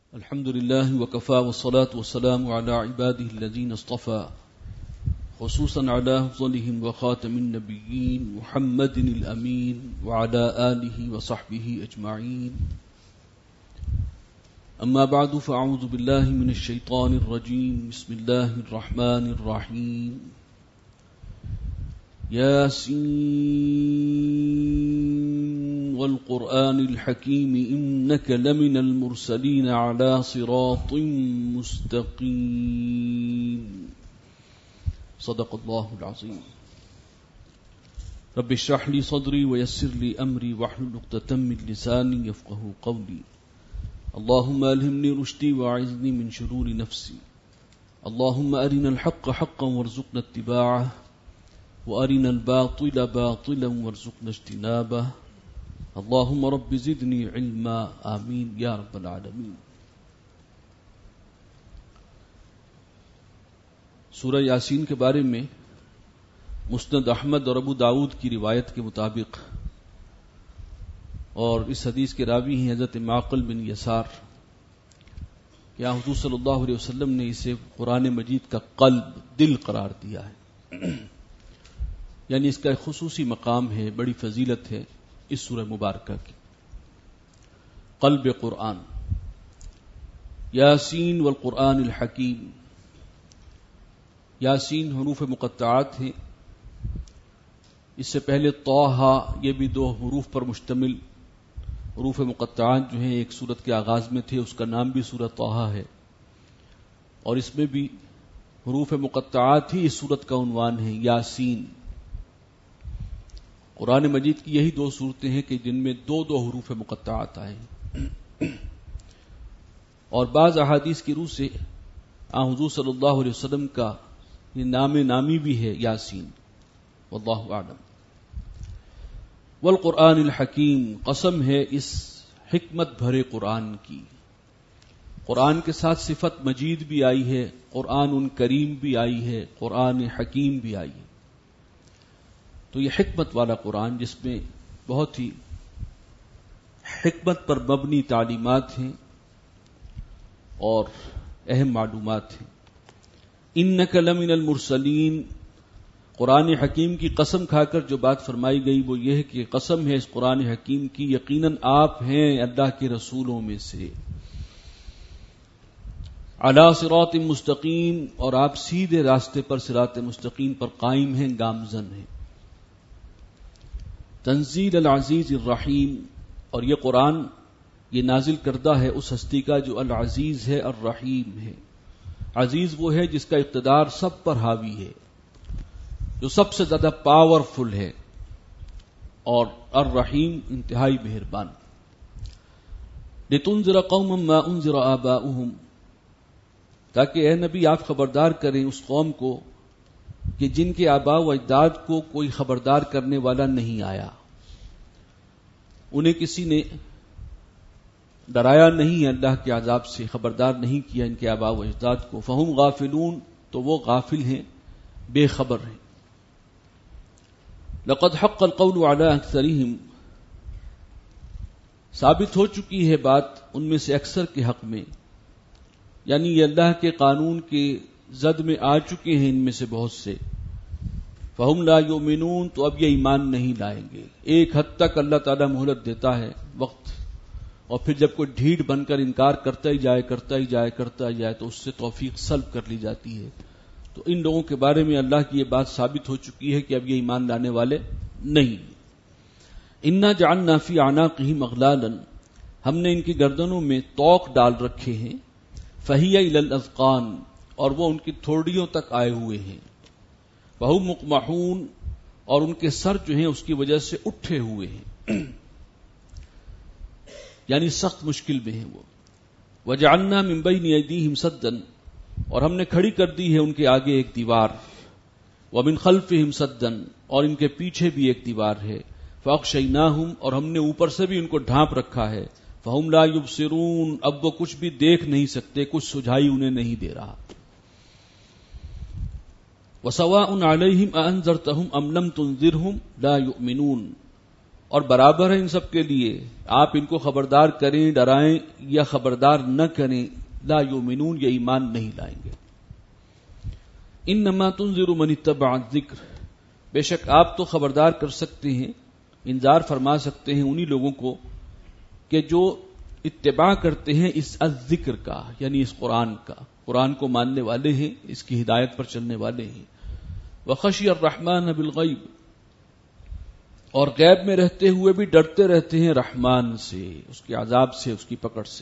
الحمد لله وكفى والصلاة والسلام على عباده الذين اصطفى خصوصا على أفضلهم وخاتم النبيين محمد الأمين وعلى آله وصحبه أجمعين. أما بعد فأعوذ بالله من الشيطان الرجيم. بسم الله الرحمن الرحيم. ياسين والقرآن الحكيم إنك لمن المرسلين على صراط مستقيم. صدق الله العظيم. رب اشرح لي صدري ويسر لي أمري واحلل عقدة من لساني يفقهوا قولي. اللهم ألهمني رشدي وأعذني من شرور نفسي. اللهم أرنا الحق حقا وارزقنا اتباعه وأرنا الباطل باطلا وارزقنا اجتنابه. اللهم رب زدني علما آمين یا رب العالمین. سورہ یاسین کے بارے میں مسند احمد اور ابو داؤد کی روایت کے مطابق، اور اس حدیث کے راوی ہیں حضرت معقل بن یسار، کہ حضور صلی اللہ علیہ وسلم نے اسے قرآن مجید کا قلب، دل قرار دیا ہے. یعنی اس کا ایک خصوصی مقام ہے، بڑی فضیلت ہے اس سورہ مبارکہ کی. قلب قرآن. یاسین والقرآن الحکیم. یاسین حروف مقطعات ہیں. اس سے پہلے طٰہٰ، یہ بھی دو حروف پر مشتمل حروف مقطعات جو ہیں، ایک سورت کے آغاز میں تھے، اس کا نام بھی سورہ طٰہٰ ہے، اور اس میں بھی حروف مقطعات ہی اس سورت کا عنوان ہے، یاسین. قرآن مجید کی یہی دو صورتیں ہیں کہ جن میں دو دو حروف مقطعات آئے ہیں. اور بعض احادیث کی روح سے حضور صلی اللہ علیہ وسلم کا یہ نام نامی بھی ہے یاسین. واللہ اعلم. والقرآن الحکیم، قسم ہے اس حکمت بھرے قرآن کی. قرآن کے ساتھ صفت مجید بھی آئی ہے، قرآن کریم بھی آئی ہے، قرآن حکیم بھی آئی ہے. تو یہ حکمت والا قرآن جس میں بہت ہی حکمت پر مبنی تعلیمات ہیں اور اہم معلومات ہیں. انک لمن المرسلین، قرآن حکیم کی قسم کھا کر جو بات فرمائی گئی وہ یہ ہے کہ قسم ہے اس قرآن حکیم کی، یقیناً آپ ہیں اللہ کے رسولوں میں سے. علی صراط مستقیم، اور آپ سیدھے راستے پر، صراط مستقیم پر قائم ہیں، گامزن ہیں. تنزیل العزیز الرحیم، اور یہ قرآن یہ نازل کردہ ہے اس ہستی کا جو العزیز ہے، الرحیم ہے. عزیز وہ ہے جس کا اقتدار سب پر حاوی ہے، جو سب سے زیادہ پاورفل ہے، اور الرحیم انتہائی مہربان. لتنذر قوما ما انذر آباؤہم، تاکہ اے نبی آپ خبردار کریں اس قوم کو کہ جن کے آباء و اجداد کو کوئی خبردار کرنے والا نہیں آیا. انہیں کسی نے ڈرایا نہیں ہے اللہ کے عذاب سے، خبردار نہیں کیا ان کے آباء و اجداد کو. فہم غافلون، تو وہ غافل ہیں، بے خبر ہیں. لقد حق القول علی اکثرہم، ثابت ہو چکی ہے بات ان میں سے اکثر کے حق میں، یعنی یہ اللہ کے قانون کے زد میں آ چکے ہیں ان میں سے بہت سے. فہم لا یؤمنون، تو اب یہ ایمان نہیں لائیں گے. ایک حد تک اللہ تعالیٰ مہلت دیتا ہے، وقت، اور پھر جب کوئی ڈھیٹ بن کر انکار کرتا ہی جائے تو اس سے توفیق سلب کر لی جاتی ہے. تو ان لوگوں کے بارے میں اللہ کی یہ بات ثابت ہو چکی ہے کہ اب یہ ایمان لانے والے نہیں. انا جعلنا فی اعناقہم اغلالا، ہم نے ان کی گردنوں میں طوق ڈال رکھے ہیں. فہی الی الاذقان، اور وہ ان کی تھوڑیوں تک آئے ہوئے ہیں. وہم مقمحون، اور ان کے سر جو ہیں اس کی وجہ سے اٹھے ہوئے ہیں، یعنی سخت مشکل میں ہیں وہ. وجعلنا من بین ایدیہم سدا، اور ہم نے کھڑی کر دی ہے ان کے آگے ایک دیوار. ومن خلفہم سدا، اور ان کے پیچھے بھی ایک دیوار ہے. فاغشیناہم، اور ہم نے اوپر سے بھی ان کو ڈھانپ رکھا ہے. فہم لا یبصرون، اب وہ کچھ بھی دیکھ نہیں سکتے، کچھ سجھائی انہیں نہیں دے رہا. وسواء علیہم اانذرتہم ام لم تنذرہم لا یؤمنون، اور برابر ہے ان سب کے لیے، آپ ان کو خبردار کریں، ڈرائیں یا خبردار نہ کریں، لا یؤمنون، یہ ایمان نہیں لائیں گے۔ انما تنذر من اتبع الذکر، بے شک آپ تو خبردار کر سکتے ہیں، انذار فرما سکتے ہیں انہی لوگوں کو کہ جو اتباع کرتے ہیں اس الذکر کا، یعنی اس قرآن کا، قرآن کو ماننے والے ہیں، اس کی ہدایت پر چلنے والے ہیں۔ وخشی الرحمن بالغیب، اور غیب میں رہتے ہوئے بھی ڈرتے رہتے ہیں رحمان سے، اس کے عذاب سے، اس کی پکڑ سے۔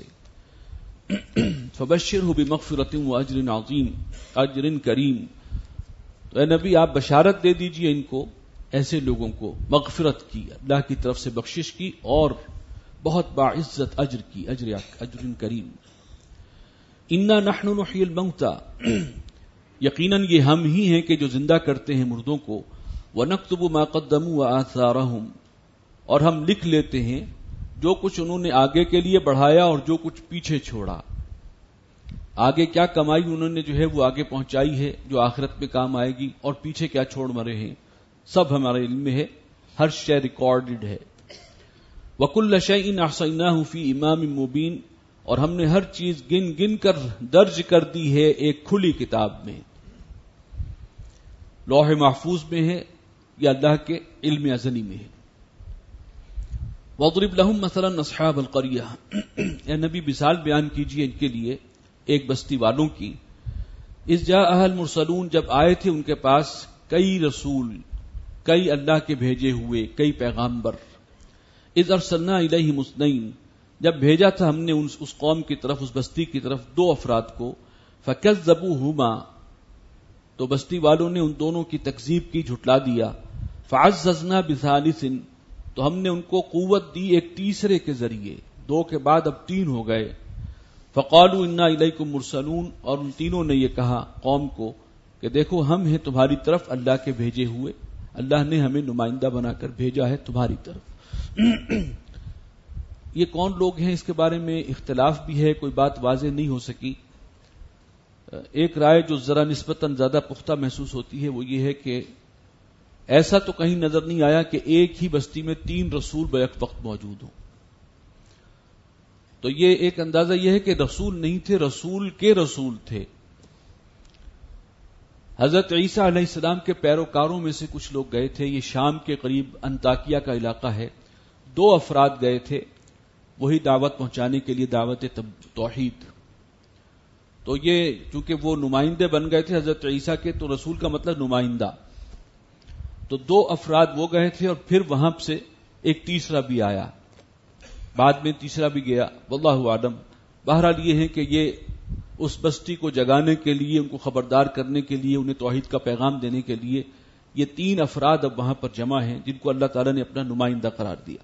فبشرہ بمغفرۃ واجر عظیم، اجر کریم، تو اے نبی آپ بشارت دے دیجئے ان کو، ایسے لوگوں کو، مغفرت کی، اللہ کی طرف سے بخشش کی، اور بہت باعزت اجر کی، اجر کریم۔ انا نحن نحیی الموتى، یقیناً یہ ہم ہی ہیں کہ جو زندہ کرتے ہیں مردوں کو، وَنَكْتُبُ مَا قَدَّمُوا وَآثَارَهُمْ، اور ہم لکھ لیتے ہیں جو کچھ انہوں نے آگے کے لیے بڑھایا اور جو کچھ پیچھے چھوڑا، آگے کیا کمائی انہوں نے جو ہے وہ آگے پہنچائی ہے جو آخرت میں کام آئے گی، اور پیچھے کیا چھوڑ مرے ہیں، سب ہمارے علم میں ہے، ہر شے ریکارڈڈ ہے۔ وَكُلَّ شَيْءٍ أَحْصَيْنَاهُ فِي إِمَامٍ مُبِينٍ، اور ہم نے ہر چیز گن گن کر درج کر دی ہے ایک کھلی کتاب میں، لوح محفوظ میں ہے یا اللہ کے علم ازلی میں ہے۔ وَاضْرِبْ لَهُمْ مَثَلًا أَصْحَابَ الْقَرْيَةِ، اے نبی مثال بیان کیجئے ان کے لیے ایک بستی والوں کی، اذ جاءها المرسلون، جب آئے تھے ان کے پاس کئی رسول، کئی اللہ کے بھیجے ہوئے، کئی پیغامبر، اذ ارسلنا الیہم اثنین، جب بھیجا تھا ہم نے اس قوم کی طرف، اس بستی کی طرف 2 افراد کو، فکذبوہما، تو بستی والوں نے ان دونوں کی تکذیب کی، جھٹلا دیا، فعززنا بثالث، تو ہم نے ان کو قوت دی ایک تیسرے کے ذریعے، 2 کے بعد اب 3 ہو گئے، فقالوا انا الیکم مرسلون، اور ان تینوں نے یہ کہا قوم کو کہ دیکھو ہم ہیں تمہاری طرف اللہ کے بھیجے ہوئے، اللہ نے ہمیں نمائندہ بنا کر بھیجا ہے تمہاری طرف۔ یہ کون لوگ ہیں اس کے بارے میں اختلاف بھی ہے، کوئی بات واضح نہیں ہو سکی۔ ایک رائے جو ذرا نسبتاً زیادہ پختہ محسوس ہوتی ہے وہ یہ ہے کہ ایسا تو کہیں نظر نہیں آیا کہ ایک ہی بستی میں 3 رسول بیک وقت موجود ہوں، تو یہ ایک اندازہ یہ ہے کہ رسول نہیں تھے، رسول کے رسول تھے۔ حضرت عیسیٰ علیہ السلام کے پیروکاروں میں سے کچھ لوگ گئے تھے، یہ شام کے قریب انطاکیہ کا علاقہ ہے، 2 افراد گئے تھے وہی دعوت پہنچانے کے لیے، دعوت توحید۔ تو یہ چونکہ وہ نمائندے بن گئے تھے حضرت عیسیٰ کے، تو رسول کا مطلب نمائندہ، تو 2 افراد وہ گئے تھے، اور پھر وہاں سے ایک تیسرا بھی آیا، بعد میں تیسرا بھی گیا، واللہ اعلم۔ بہرحال یہ ہے کہ یہ اس بستی کو جگانے کے لیے، ان کو خبردار کرنے کے لیے، انہیں توحید کا پیغام دینے کے لیے یہ 3 افراد اب وہاں پر جمع ہیں جن کو اللہ تعالیٰ نے اپنا نمائندہ قرار دیا۔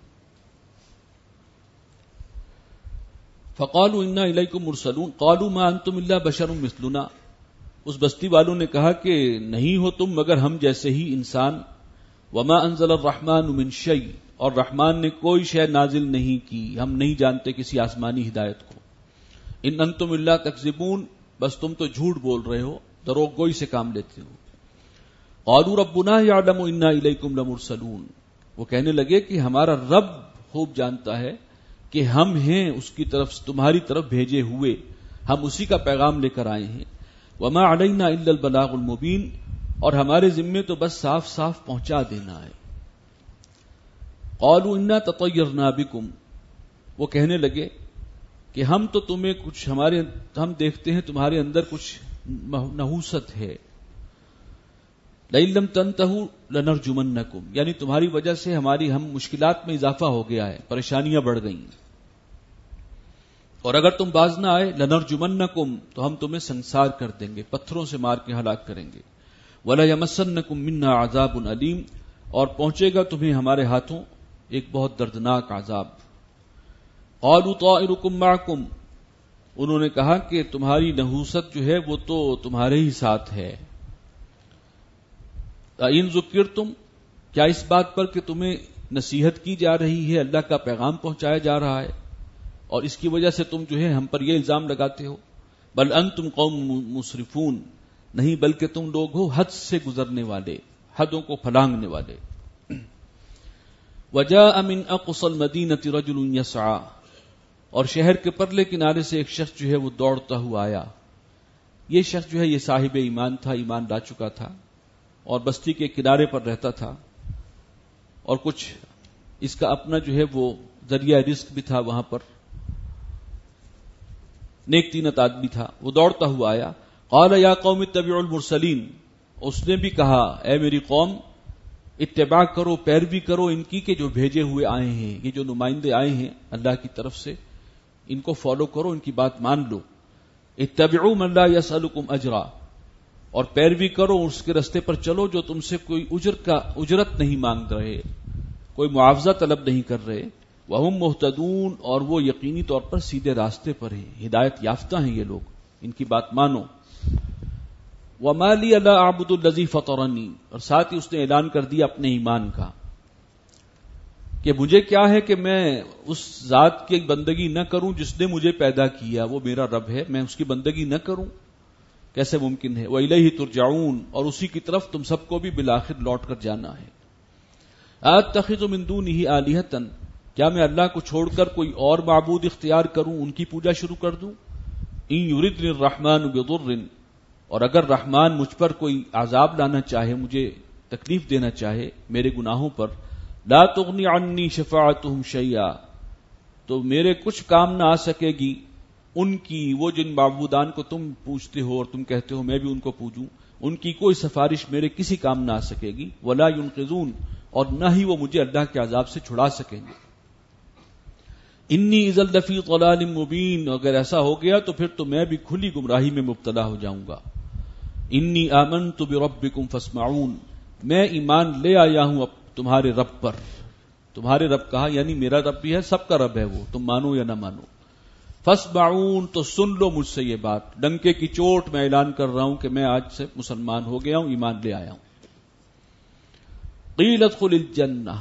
فقالوا انا الیکم مرسلون قالوا ما انتم الا بشر مثلنا، اس بستی والوں نے کہا کہ نہیں ہو تم مگر ہم جیسے ہی انسان، وما انزل الرحمن من شیء، اور رحمان نے کوئی شے نازل نہیں کی، ہم نہیں جانتے کسی آسمانی ہدایت کو، ان انتم الا تکذبون، بس تم تو جھوٹ بول رہے ہو، دروغ گوئی سے کام لیتے ہو۔ قالوا ربنا یعلم انا الیکم لمرسلون، وہ کہنے لگے کہ ہمارا رب خوب جانتا ہے کہ ہم ہیں اس کی طرف، تمہاری طرف بھیجے ہوئے، ہم اسی کا پیغام لے کر آئے ہیں، وما علینا الا البلاغ المبین، اور ہمارے ذمے تو بس صاف صاف پہنچا دینا ہے۔ قالوا انا تطیرنا بکم، وہ کہنے لگے کہ ہم تو تمہیں کچھ ہم دیکھتے ہیں تمہارے اندر کچھ نحوست ہے، لئن لم تنتہوا لنرجمنکم، یعنی تمہاری وجہ سے ہم مشکلات میں اضافہ ہو گیا ہے، پریشانیاں بڑھ گئیں، اور اگر تم باز نہ آئے لنرجمنکم، تو ہم تمہیں سنسار کر دیں گے، پتھروں سے مار کے ہلاک کریں گے، وَلَيَمَسَّنَّكُم مِّنَّا عَذَابٌ أَلِيمٌ، اور پہنچے گا تمہیں ہمارے ہاتھوں ایک بہت دردناک عذاب۔ قالوا طائركم معكم، انہوں نے کہا کہ تمہاری نحوست جو ہے وہ تو تمہارے ہی ساتھ ہے، ان ذکرتم، کیا اس بات پر کہ تمہیں نصیحت کی جا رہی ہے، اللہ کا پیغام پہنچایا جا رہا ہے، اور اس کی وجہ سے تم جو ہے ہم پر یہ الزام لگاتے ہو، بل انتم قوم مسرفون، نہیں بلکہ تم لوگ ہو حد سے گزرنے والے، حدوں کو پھلانگنے والے۔ وجاء من اقصى المدينة رجل يسعى، اور شہر کے پرلے کنارے سے ایک شخص جو ہے وہ دوڑتا ہوا آیا. یہ شخص جو ہے یہ صاحب ایمان تھا، ایمان لا چکا تھا اور بستی کے کنارے پر رہتا تھا، اور کچھ اس کا اپنا جو ہے وہ ذریعہ رزق بھی تھا وہاں پر، نیک تینت آدمی تھا. وہ دوڑتا ہوا آیا. قال یا قوم اتبعوا المرسلین، اس نے بھی کہا اے میری قوم اتباع کرو، پیروی کرو ان کی کہ جو بھیجے ہوئے آئے ہیں، یہ جو نمائندے آئے ہیں اللہ کی طرف سے، ان کو فالو کرو، ان کی بات مان لو. اتبعوا من لا يسألكم اجرا، اور پیروی کرو اس کے رستے پر چلو جو تم سے کوئی اجرت نہیں مانگ رہے، کوئی معاوضہ طلب نہیں کر رہے. وہم مہتدون، اور وہ یقینی طور پر سیدھے راستے پر ہیں، ہدایت یافتہ ہیں یہ لوگ، ان کی بات مانو. وما لی لا اعبد الذی فطرنی، اور ساتھ ہی اس نے اعلان کر دیا اپنے ایمان کا کہ مجھے کیا ہے کہ میں اس ذات کی بندگی نہ کروں جس نے مجھے پیدا کیا، وہ میرا رب ہے، میں اس کی بندگی نہ کروں، کیسے ممکن ہے. وَإِلَيْهِ تُرْجَعُونَ، اور اسی کی طرف تم سب کو بھی بالآخر لوٹ کر جانا ہے. أَتَّخِذُ مِن دُونِهِ آلِهَةً، کیا میں اللہ کو چھوڑ کر کوئی اور معبود اختیار کروں، ان کی پوجا شروع کر دوں. إِن يُرِدْنِ الرَّحْمَنُ بِضُرٍّ، اور اگر رحمان مجھ پر کوئی عذاب لانا چاہے، مجھے تکلیف دینا چاہے میرے گناہوں پر، لا تغنی عنی شفاعتهم شیئا، تو میرے کچھ کام نہ آ سکے گی ان کی، وہ جن معبودان کو تم پوجتے ہو اور تم کہتے ہو میں بھی ان کو پوجوں، ان کی کوئی سفارش میرے کسی کام نہ آ سکے گی. ولا ينقذون، اور نہ ہی وہ مجھے اللہ کے عذاب سے چھڑا سکیں گے. انی اذا لفی ضلال مبین، اگر ایسا ہو گیا تو پھر تو میں بھی کھلی گمراہی میں مبتلا ہو جاؤں گا. انی آمنت بربکم فاسمعون، میں ایمان لے آیا ہوں اب تمہارے رب پر. تمہارے رب کہا یعنی میرا رب بھی ہے، سب کا رب ہے وہ، تم مانو یا نہ مانو. فاسمعون، تو سن لو مجھ سے یہ بات، ڈنکے کی چوٹ میں اعلان کر رہا ہوں کہ میں آج سے مسلمان ہو گیا ہوں، ایمان لے آیا ہوں. قیل ادخل الجنہ،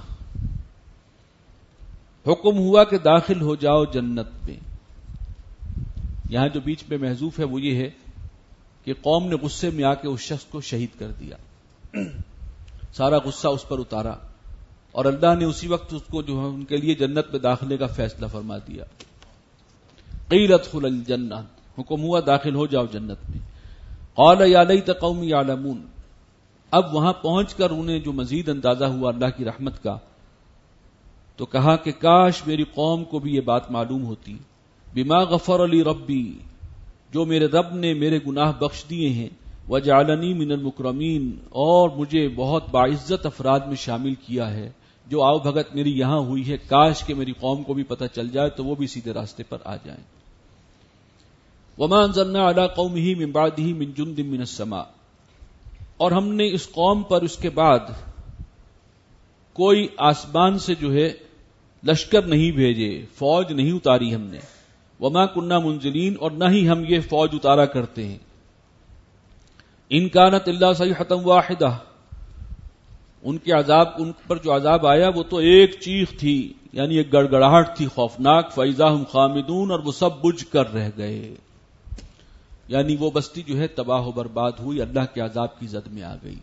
حکم ہوا کہ داخل ہو جاؤ جنت میں. یہاں جو بیچ میں محذوف ہے وہ یہ ہے کہ قوم نے غصے میں آ کے اس شخص کو شہید کر دیا، سارا غصہ اس پر اتارا، اور اللہ نے اسی وقت اس کو جو ہے ان کے لیے جنت میں داخلے کا فیصلہ فرما دیا. قیل ادخل الجنہ، حکم ہوا داخل ہو جاؤ جنت میں. قال یا لیت قومی یعلمون، اب وہاں پہنچ کر انہیں جو مزید اندازہ ہوا اللہ کی رحمت کا، تو کہا کہ کاش میری قوم کو بھی یہ بات معلوم ہوتی. بما غفر لی ربی، جو میرے رب نے میرے گناہ بخش دیے ہیں. وجعلنی من المکرمین، اور مجھے بہت باعزت افراد میں شامل کیا ہے. جو آؤ بھگت میری یہاں ہوئی ہے، کاش کہ میری قوم کو بھی پتہ چل جائے تو وہ بھی سیدھے راستے پر آ جائیں. وما انزلنا علی قومہ من بعدہ من جند من السماء، اور ہم نے اس قوم پر اس کے بعد کوئی آسمان سے جو ہے لشکر نہیں بھیجے، فوج نہیں اتاری ہم نے. وما کننا منزلین، اور نہ ہی ہم یہ فوج اتارا کرتے ہیں. ان کانت الا صیحۃ واحدہ، ان کے عذاب، ان پر جو عذاب آیا وہ تو ایک چیخ تھی، یعنی ایک گڑگڑاہٹ تھی خوفناک. فاذا ہم خامدون، اور وہ سب بجھ کر رہ گئے، یعنی وہ بستی جو ہے تباہ و برباد ہوئی، اللہ کے عذاب کی زد میں آ گئی.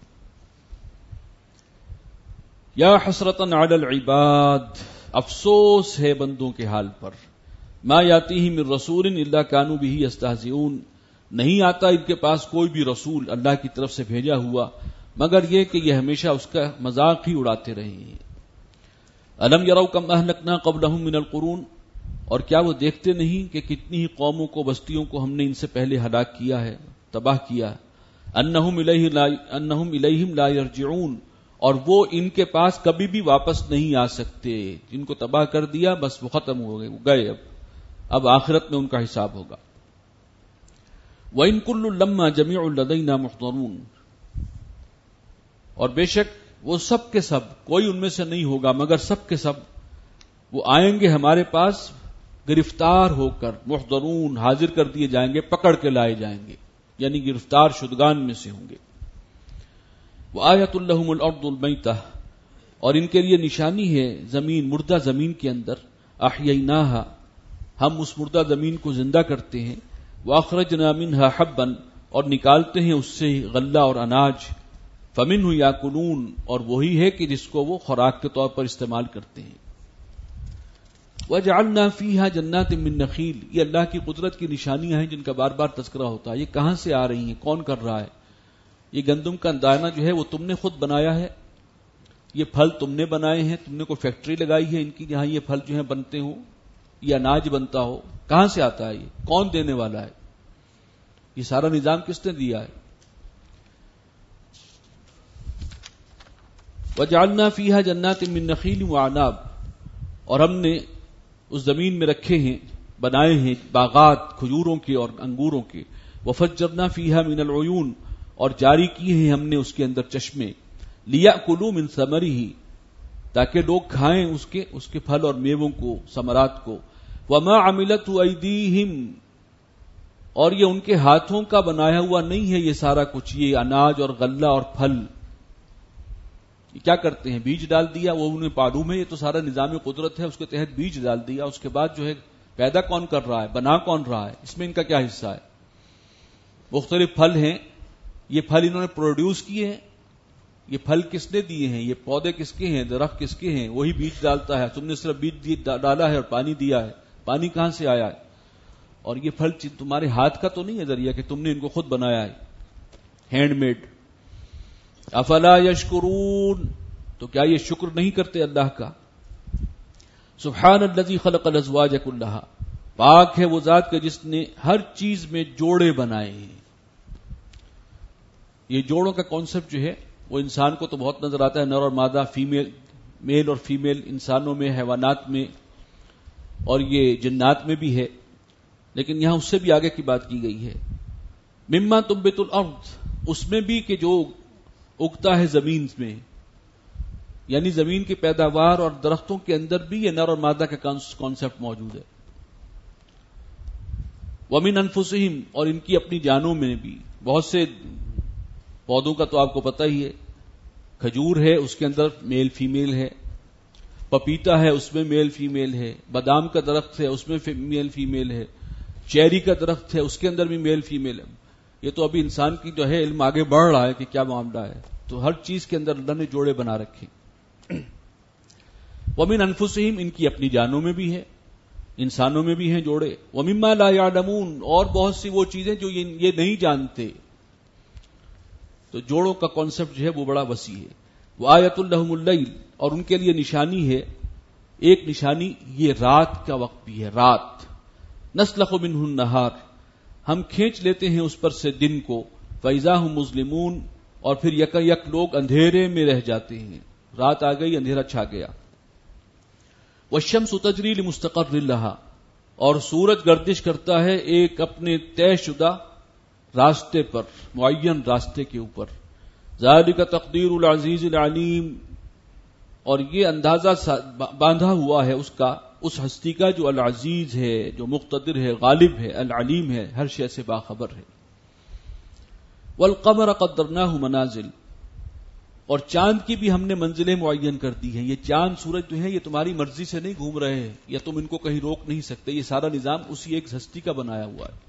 یا حسرتاً علی العباد، افسوس ہے بندوں کے حال پر. ما یاتیہم من رسول الا کانوا بہ یستہزئون، نہیں آتا ان کے پاس کوئی بھی رسول اللہ کی طرف سے بھیجا ہوا مگر یہ کہ یہ ہمیشہ اس کا مذاق ہی اڑاتے رہے ہیں. الم یروا کم اہلکنا قبلہم من القرون، اور کیا وہ دیکھتے نہیں کہ کتنی ہی قوموں کو، بستیوں کو ہم نے ان سے پہلے ہلاک کیا ہے، تباہ کیا. انہم الیہم لا یرجعون، اور وہ ان کے پاس کبھی بھی واپس نہیں آ سکتے. جن کو تباہ کر دیا بس وہ ختم ہو گئے، اب آخرت میں ان کا حساب ہوگا. وَإِن كُلٌّ لَمَّا جَمِيعٌ لَدَيْنَا مُحْضَرُونَ، اور بے شک وہ سب کے سب، کوئی ان میں سے نہیں ہوگا مگر سب کے سب وہ آئیں گے ہمارے پاس گرفتار ہو کر. محضرون، حاضر کر دیے جائیں گے، پکڑ کے لائے جائیں گے، یعنی گرفتار شدگان میں سے ہوں گے. وَآیَةٌ لَهُمُ الْأَرْضُ الْمَيْتَةُ، اور ان کے لیے نشانی ہے زمین، مردہ زمین کے اندر. أَحْيَيْنَاهَا، ہم اس مردہ زمین کو زندہ کرتے ہیں. وَأَخْرَجْنَا مِنْهَا حَبًّا، اور نکالتے ہیں اس سے غلہ اور اناج. فمنہ یاکلون، اور وہی ہے کہ جس کو وہ خوراک کے طور پر استعمال کرتے ہیں. وجعلنا فیہا جنات من نخیل، یہ اللہ کی قدرت کی نشانیاں ہیں جن کا بار بار تذکرہ ہوتا ہے. یہ کہاں سے آ رہی ہیں؟ کون کر رہا ہے؟ یہ گندم کا دانہ جو ہے وہ تم نے خود بنایا ہے، یہ پھل تم نے بنائے ہیں، تم نے کوئی فیکٹری لگائی ہے ان کی جہاں یہ پھل جو ہیں بنتے ہوں، یہ اناج بنتا ہو؟ کہاں سے آتا ہے؟ یہ کون دینے والا ہے؟ یہ سارا نظام کس نے دیا ہے؟ وجعلنا فیہا جنات من نخیل وعناب، اور ہم نے اس زمین میں رکھے ہیں، بنائے ہیں باغات کھجوروں کے اور انگوروں کے. وفجرنا فیہا من العیون، اور جاری کیے ہیں ہم نے اس کے اندر چشمے. لیأکلوا من ثمرہ، تاکہ لوگ کھائیں اس کے پھل اور میووں کو، ثمرات کو. وما عملته ایدیہم، اور یہ ان کے ہاتھوں کا بنایا ہوا نہیں ہے یہ سارا کچھ، یہ اناج اور غلہ اور پھل. یہ کیا کرتے ہیں؟ بیج ڈال دیا، وہ انہیں معلوم ہے یہ تو سارا نظام قدرت ہے، اس کے تحت بیج ڈال دیا، اس کے بعد جو ہے پیدا کون کر رہا ہے، بنا کون رہا ہے، اس میں ان کا کیا حصہ ہے؟ مختلف پھل ہیں، یہ پھل انہوں نے پروڈیوس کیے ہیں، یہ پھل کس نے دیے ہیں، یہ پودے کس کے ہیں، درخت کس کے ہیں؟ وہی بیج ڈالتا ہے، تم نے صرف بیج ڈالا ہے اور پانی دیا ہے. پانی کہاں سے آیا ہے؟ اور یہ پھل تمہارے ہاتھ کا تو نہیں ہے ذریعہ کہ تم نے ان کو خود بنایا ہے، ہینڈ میڈ. افلا یشکرون، تو کیا یہ شکر نہیں کرتے اللہ کا؟ سبحان الذی خلق الازواج کلھا، پاک ہے وہ ذات کہ جس نے ہر چیز میں جوڑے بنائے ہیں. یہ جوڑوں کا کانسیپٹ جو ہے وہ انسان کو تو بہت نظر آتا ہے، نر اور مادہ، فیمیل، میل اور فیمیل، انسانوں میں، حیوانات میں اور یہ جنات میں بھی ہے، لیکن یہاں اس سے بھی آگے کی بات کی گئی ہے. مما تنبت الارض، اس میں بھی کہ جو اگتا ہے زمین میں، یعنی زمین کی پیداوار اور درختوں کے اندر بھی یہ نر اور مادہ کا کانسیپٹ موجود ہے. ومن انفسہم، اور ان کی اپنی جانوں میں بھی. بہت سے پودوں کا تو آپ کو پتہ ہی ہے، کھجور ہے اس کے اندر میل فیمیل ہے، پپیتا ہے اس میں میل فیمیل ہے، بادام کا درخت ہے اس میں میل فیمیل ہے، چیری کا درخت ہے اس کے اندر بھی میل فیمیل ہے. یہ تو ابھی انسان کی جو ہے علم آگے بڑھ رہا ہے کہ کیا معاملہ ہے، تو ہر چیز کے اندر اللہ نے جوڑے بنا رکھے. ومن انفسہم، ان کی اپنی جانوں میں بھی ہے، انسانوں میں بھی ہیں جوڑے. ومما لا یعلمون، اور بہت سی وہ چیزیں جو یہ نہیں جانتے. تو جوڑوں کا کانسیپٹ جو ہے وہ بڑا وسیع ہے. وآیۃ لہم اللیل، اور ان کے لیے نشانی ہے، ایک نشانی یہ رات کا وقت بھی ہے. رات نسلخ منہ النہار، ہم کھینچ لیتے ہیں اس پر سے دن کو. فإذا هم مظلمون، اور پھر یک لوگ اندھیرے میں رہ جاتے ہیں. رات آ گئی، اندھیرا چھا گیا. والشمس تجری لمستقر لہا، اور سورج گردش کرتا ہے ایک اپنے طے شدہ راستے پر، معین راستے کے اوپر. ذالک تقدیر العزیز العلیم، اور یہ اندازہ باندھا ہوا ہے اس کا، اس ہستی کا جو العزیز ہے، جو مقتدر ہے، غالب ہے، العلیم ہے، ہر شے سے باخبر ہے. والقمر قدرناہ منازل، اور چاند کی بھی ہم نے منزلیں معین کر دی ہیں. یہ چاند سورج جو ہیں یہ تمہاری مرضی سے نہیں گھوم رہے ہیں، یا تم ان کو کہیں روک نہیں سکتے، یہ سارا نظام اسی ایک ہستی کا بنایا ہوا ہے.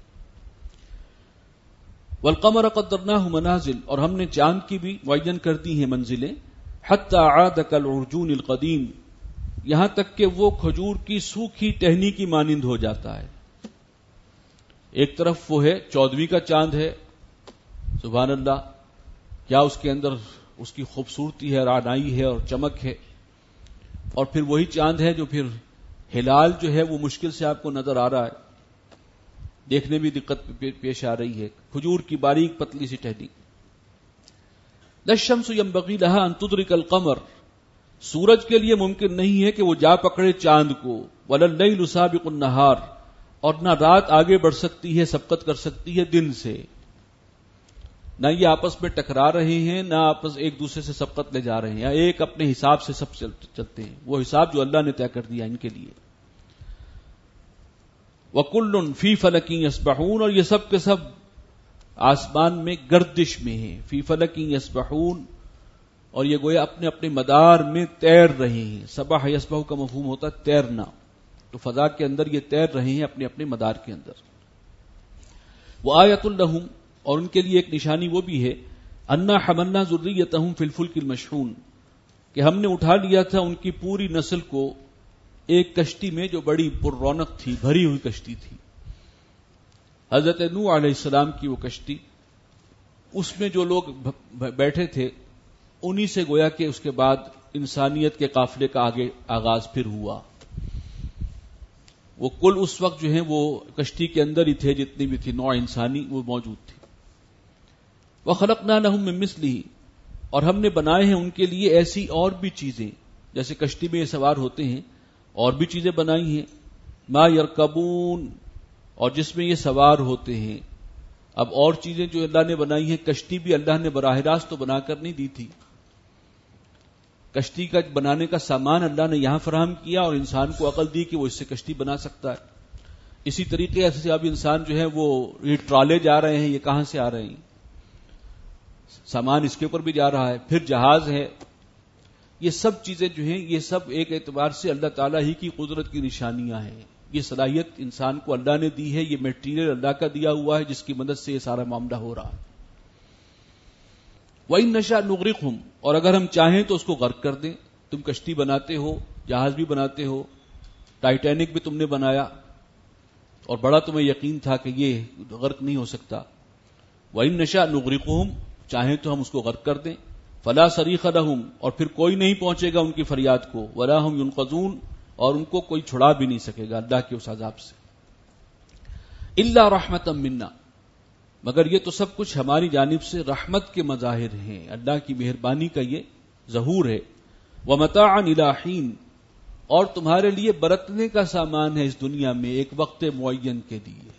والقمر قدرناہ منازل، اور ہم نے چاند کی بھی معین کر دی ہیں منزلیں. حتی عاد کالعرجون القدیم، یہاں تک کہ وہ کھجور کی سوکھی ٹہنی کی مانند ہو جاتا ہے. ایک طرف وہ ہے 14ویں کا چاند ہے، سبحان اللہ، کیا اس کے اندر اس کی خوبصورتی ہے، رعنائی ہے اور چمک ہے. اور پھر وہی چاند ہے جو پھر ہلال جو ہے وہ مشکل سے آپ کو نظر آ رہا ہے، دیکھنے بھی دقت پیش آ رہی ہے. کھجور کی باریک پتلی سی ٹہنی. للشمس ينبغي لها ان تدرك القمر، سورج کے لیے ممکن نہیں ہے کہ وہ جا پکڑے چاند کو. ولا الليل سابق النهار، اور نہ رات آگے بڑھ سکتی ہے، سبقت کر سکتی ہے دن سے. نہ یہ آپس میں ٹکرا رہے ہیں، نہ آپس ایک دوسرے سے سبقت لے جا رہے ہیں، ایک اپنے حساب سے سب چلتے ہیں، وہ حساب جو اللہ نے طے کر دیا ان کے لیے. وَكُلٌّ فِي فَلَكٍ يَسْبَحُونَ، اور یہ سب کے سب آسمان میں گردش میں ہیں. فی فلک یسبحون، اور یہ گویا اپنے اپنے مدار میں تیر رہے ہیں. سبح یسبح کا مفہوم ہوتا ہے تیرنا، تو فضا کے اندر یہ تیر رہے ہیں اپنے اپنے مدار کے اندر. وآیۃ لہم، اور ان کے لیے ایک نشانی وہ بھی ہے، انا حملنا ذریتہم فی الفلک المشحون، کہ ہم نے اٹھا لیا تھا ان کی پوری نسل کو ایک کشتی میں جو بڑی پر رونق تھی، بھری ہوئی کشتی تھی، حضرت نوح علیہ السلام کی وہ کشتی، اس میں جو لوگ بیٹھے تھے انہی سے گویا کہ اس کے بعد انسانیت کے قافلے کا آگے آغاز پھر ہوا۔ وہ کل اس وقت جو ہیں وہ کشتی کے اندر ہی تھے، جتنی بھی تھی نوع انسانی وہ موجود تھی۔ وَخَلَقْنَا لَهُم مِّن مِّثْلِهِ، اور ہم نے بنائے ہیں ان کے لیے ایسی اور بھی چیزیں، جیسے کشتی میں یہ سوار ہوتے ہیں اور بھی چیزیں بنائی ہیں، ما یرکبون، اور جس میں یہ سوار ہوتے ہیں۔ اب اور چیزیں جو اللہ نے بنائی ہیں، کشتی بھی اللہ نے براہ راست تو بنا کر نہیں دی تھی، کشتی کا بنانے کا سامان اللہ نے یہاں فراہم کیا اور انسان کو عقل دی کہ وہ اس سے کشتی بنا سکتا ہے۔ اسی طریقے سے اب انسان جو ہے وہ یہ ٹرالے جا رہے ہیں، یہ کہاں سے آ رہے ہیں؟ سامان اس کے اوپر بھی جا رہا ہے، پھر جہاز ہے۔ یہ سب چیزیں جو ہیں یہ سب ایک اعتبار سے اللہ تعالیٰ ہی کی قدرت کی نشانیاں ہیں۔ یہ صلاحیت انسان کو اللہ نے دی ہے، یہ میٹیریل اللہ کا دیا ہوا ہے جس کی مدد سے یہ سارا معاملہ ہو رہا ہے۔ وَإِن نَّشَأْ نُغْرِقْهُمْ، اور اگر ہم چاہیں تو اس کو غرق کر دیں۔ تم کشتی بناتے ہو، جہاز بھی بناتے ہو، ٹائٹینک بھی تم نے بنایا اور بڑا تمہیں یقین تھا کہ یہ غرق نہیں ہو سکتا۔ وَإِن نَّشَأْ نُغْرِقْهُمْ، چاہیں تو ہم اس کو غرق کر دیں۔ فَلَا صَرِيخَ لَهُمْ، اور پھر کوئی نہیں پہنچے گا ان کی فریاد کو۔ وَلَا هُمْ يُنقَذُونَ، اور ان کو کوئی چھڑا بھی نہیں سکے گا اللہ کے اس عذاب سے۔ إِلَّا رَحْمَةً مِنَّا، مگر یہ تو سب کچھ ہماری جانب سے رحمت کے مظاہر ہیں، اللہ کی مہربانی کا یہ ظہور ہے۔ وَمَتَاعًا إِلَىٰ حِينٍ، اور تمہارے لیے برتنے کا سامان ہے اس دنیا میں ایک وقت معین کے لیے۔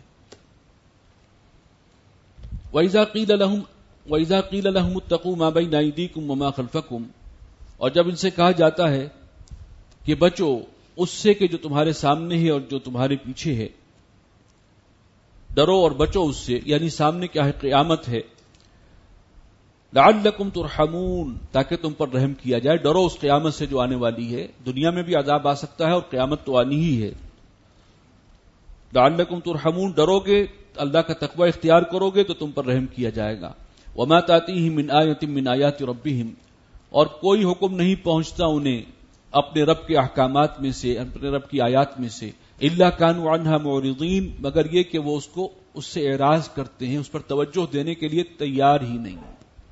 وَإِذَا قِيلَ لَهُمُ اتَّقُوا مَا بَيْنَ أَيْدِيكُمْ وَمَا خَلْفَكُمْ، اور جب ان سے کہا جاتا ہے کہ بچو اس سے کہ جو تمہارے سامنے ہے اور جو تمہارے پیچھے ہے، ڈرو اور بچو اس سے، یعنی سامنے کیا ہے؟ قیامت ہے۔ لعلکم ترحمون، تاکہ تم پر رحم کیا جائے۔ ڈرو اس قیامت سے جو آنے والی ہے، دنیا میں بھی عذاب آ سکتا ہے اور قیامت تو آنی ہی ہے۔ لعلکم ترحمون، ڈرو گے، اللہ کا تقوی اختیار کرو گے تو تم پر رحم کیا جائے گا۔ وما تاتیہم من آیۃ من آیات ربہم، اور کوئی حکم نہیں پہنچتا انہیں اپنے رب کے احکامات میں سے، اپنے رب کی آیات میں سے، الا کانوا عنہا معرضین، مگر یہ کہ وہ اس سے اعراض کرتے ہیں، اس پر توجہ دینے کے لیے تیار ہی نہیں۔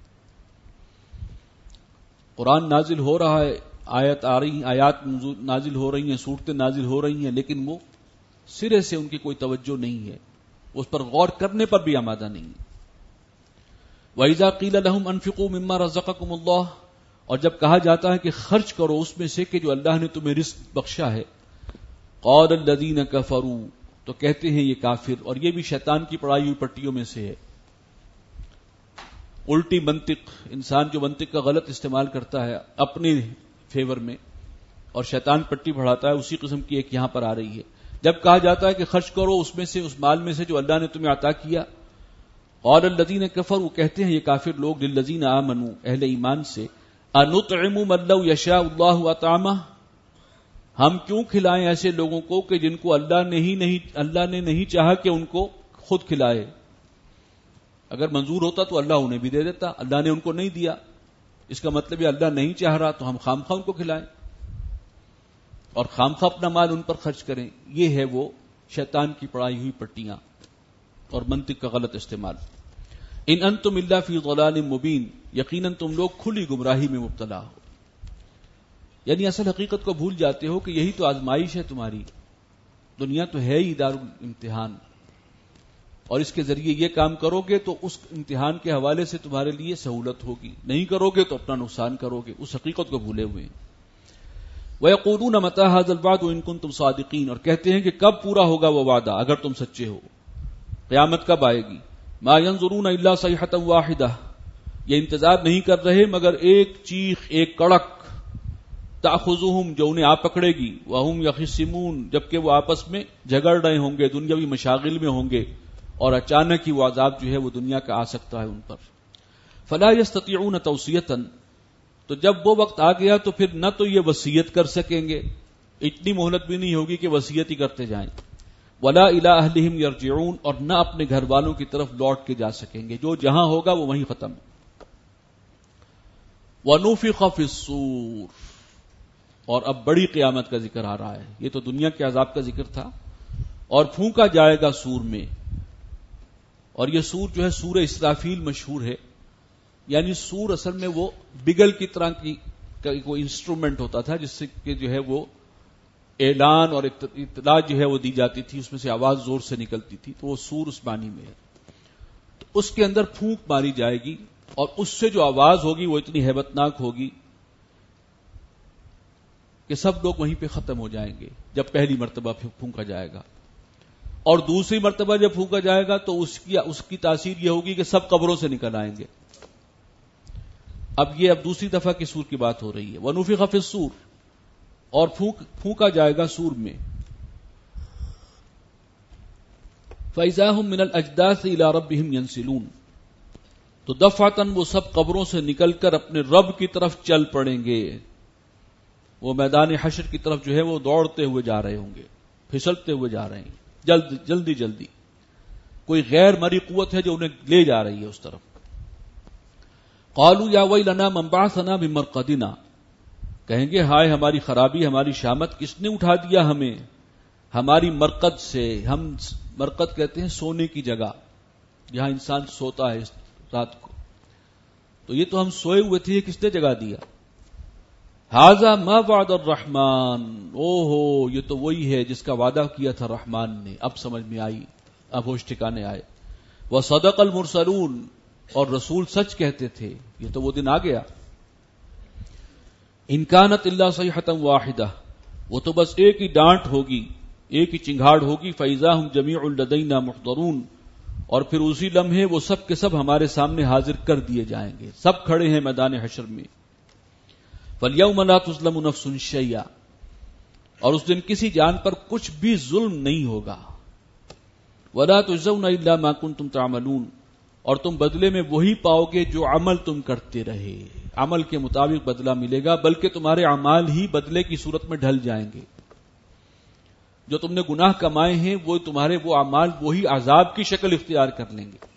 قرآن نازل ہو رہا ہے، آیات نازل ہو رہی ہیں، صورتیں نازل ہو رہی ہیں، لیکن وہ سرے سے ان کی کوئی توجہ نہیں ہے، اس پر غور کرنے پر بھی آمادہ نہیں ہے۔ وَإِذَا قِيلَ لَهُمْ أَنفِقُوا مِمَّا رَزَقَكُمُ اللَّهُ، اور جب کہا جاتا ہے کہ خرچ کرو اس میں سے کہ جو اللہ نے تمہیں رزق بخشا ہے، قَالَ الَّذِينَ كَفَرُوا، تو کہتے ہیں یہ کافر، اور یہ بھی شیطان کی پڑھائی ہوئی پٹیوں میں سے ہے۔ الٹی منطق، انسان جو منطق کا غلط استعمال کرتا ہے اپنے فیور میں اور شیطان پٹی پڑھاتا ہے، اسی قسم کی ایک یہاں پر آ رہی ہے۔ جب کہا جاتا ہے کہ خرچ کرو اس میں سے، اس مال میں سے جو اللہ نے تمہیں عطا کیا، قال الذین کفروا، کہتے ہیں یہ کافر لوگ، للذین آمنوا، اہل ایمان سے، انطعم من لو یشاء اللہ اطعمہ، ہم کیوں کھلائیں ایسے لوگوں کو کہ جن کو اللہ نے نہیں چاہا کہ ان کو خود کھلائے۔ اگر منظور ہوتا تو اللہ انہیں بھی دے دیتا، اللہ نے ان کو نہیں دیا، اس کا مطلب یہ اللہ نہیں چاہ رہا تو ہم خامخواہ ان کو کھلائیں اور خامخواہ اپنا مال ان پر خرچ کریں۔ یہ ہے وہ شیطان کی پڑھائی ہوئی پٹیاں اور منطق کا غلط استعمال۔ ان انتم الا فی ضلال مبین، یقیناً تم لوگ کھلی گمراہی میں مبتلا ہو، یعنی اصل حقیقت کو بھول جاتے ہو کہ یہی تو آزمائش ہے تمہاری، دنیا تو ہے ہی دار الامتحان، اور اس کے ذریعے یہ کام کرو گے تو اس امتحان کے حوالے سے تمہارے لیے سہولت ہوگی، نہیں کرو گے تو اپنا نقصان کرو گے، اس حقیقت کو بھولے ہوئے ہیں۔ وَيَقُولُونَ مَتَىٰ هَٰذَا الْوَعْدُ إِن كُنتُمْ صَادِقِينَ، اور کہتے ہیں کہ کب پورا ہوگا وہ وعدہ اگر تم سچے ہو، قیامت کب آئے گی؟ مَا يَنظُرُونَ إِلَّا صَيْحَةً وَاحِدَةً، یہ انتظار نہیں کر رہے مگر ایک چیخ، ایک کڑک، تأخذهم، جو انہیں آ پکڑے گی، وَهُمْ يَخِصِّمُونَ، جبکہ وہ آپس میں جھگڑ رہے ہوں گے، دنیاوی مشاغل میں ہوں گے، اور اچانک ہی وہ عذاب جو ہے وہ دنیا کا آ سکتا ہے ان پر۔ فَلَا يَسْتَطِيعُونَ تَوْصِيَةً، تو جب وہ وقت آ گیا تو پھر نہ تو یہ وصیت کر سکیں گے، اتنی مہلت بھی نہیں ہوگی کہ وصیت ہی کرتے جائیں، وَلَا إِلَىٰ أَهْلِهِمْ يَرْجِعُونَ، اور نہ اپنے گھر والوں کی طرف لوٹ کے جا سکیں گے، جو جہاں ہوگا وہ وہیں ختم۔ وَنُفِخَ فِي الصُّورِ، اور اب بڑی قیامت کا ذکر آ رہا ہے. یہ تو دنیا کے عذاب کا ذکر تھا. اور پھونکا جائے گا سور میں، اور یہ سور جو ہے سور اسرافیل مشہور ہے. یعنی سور اصل میں وہ بگل کی طرح کی کوئی انسٹرومنٹ ہوتا تھا جس سے کہ جو ہے وہ اعلان اور اطلاع جو ہے وہ دی جاتی تھی، اس میں سے آواز زور سے نکلتی تھی، تو وہ سور اس معنی میں ہے. تو اس کے اندر پھونک ماری جائے گی اور اس سے جو آواز ہوگی وہ اتنی ہیبت ناک ہوگی کہ سب لوگ وہیں پہ ختم ہو جائیں گے جب پہلی مرتبہ پھونکا جائے گا. اور دوسری مرتبہ جب پھونکا جائے گا تو اس کی تاثیر یہ ہوگی کہ سب قبروں سے نکل آئیں گے. اب دوسری دفعہ کی سور کی بات ہو رہی ہے. وَنُفِخَ فِي الصُّورِ، اور پھونکا جائے گا سور میں. فَإِذَا هُم مِّنَ الْأَجْدَاثِ إِلَىٰ رَبِّهِمْ يَنْسِلُونَ، تو دفعتاً وہ سب قبروں سے نکل کر اپنے رب کی طرف چل پڑیں گے. وہ میدان حشر کی طرف جو ہے وہ دوڑتے ہوئے جا رہے ہوں گے، پھسلتے ہوئے جا رہے ہیں، جلدی. کوئی غیر مری قوت ہے جو انہیں لے جا رہی ہے اس طرف. قالوا یا ویلنا من بعثنا من مرقدنا، کہیں گے ہائے ہماری خرابی، ہماری شامت، کس نے اٹھا دیا ہمیں ہماری مرقد سے. ہم مرقد کہتے ہیں سونے کی جگہ، جہاں انسان سوتا ہے رات کو. تو یہ تو ہم سوئے ہوئے تھے، یہ کس نے جگہ دیا؟ ھذا ما وعد الرحمن، اوہو یہ تو وہی ہے جس کا وعدہ کیا تھا رحمان نے. اب سمجھ میں آئی، اب ہوش ٹھکانے آئے. وصدق المرسلون، اور رسول سچ کہتے تھے. یہ تو وہ دن آ گیا. ان کانت الا صیحۃ واحدہ، وہ تو بس ایک ہی ڈانٹ ہوگی، ایک ہی چنگھاڑ ہوگی. فاذا هم جميع لدینا محضرون، اور پھر اسی لمحے وہ سب کے سب ہمارے سامنے حاضر کر دیے جائیں گے. سب کھڑے ہیں میدان حشر میں. فَالْيَوْمَ لَا تُظْلَمُ نَفْسٌ شَيْئًا، اور اس دن کسی جان پر کچھ بھی ظلم نہیں ہوگا. وَلَا تُجْزَوْنَ إِلَّا مَا كُنتُمْ تَعْمَلُونَ، اور تم بدلے میں وہی پاؤ گے جو عمل تم کرتے رہے. عمل کے مطابق بدلہ ملے گا، بلکہ تمہارے اعمال ہی بدلے کی صورت میں ڈھل جائیں گے. جو تم نے گناہ کمائے ہیں وہ تمہارے وہ اعمال وہی عذاب کی شکل اختیار کر لیں گے.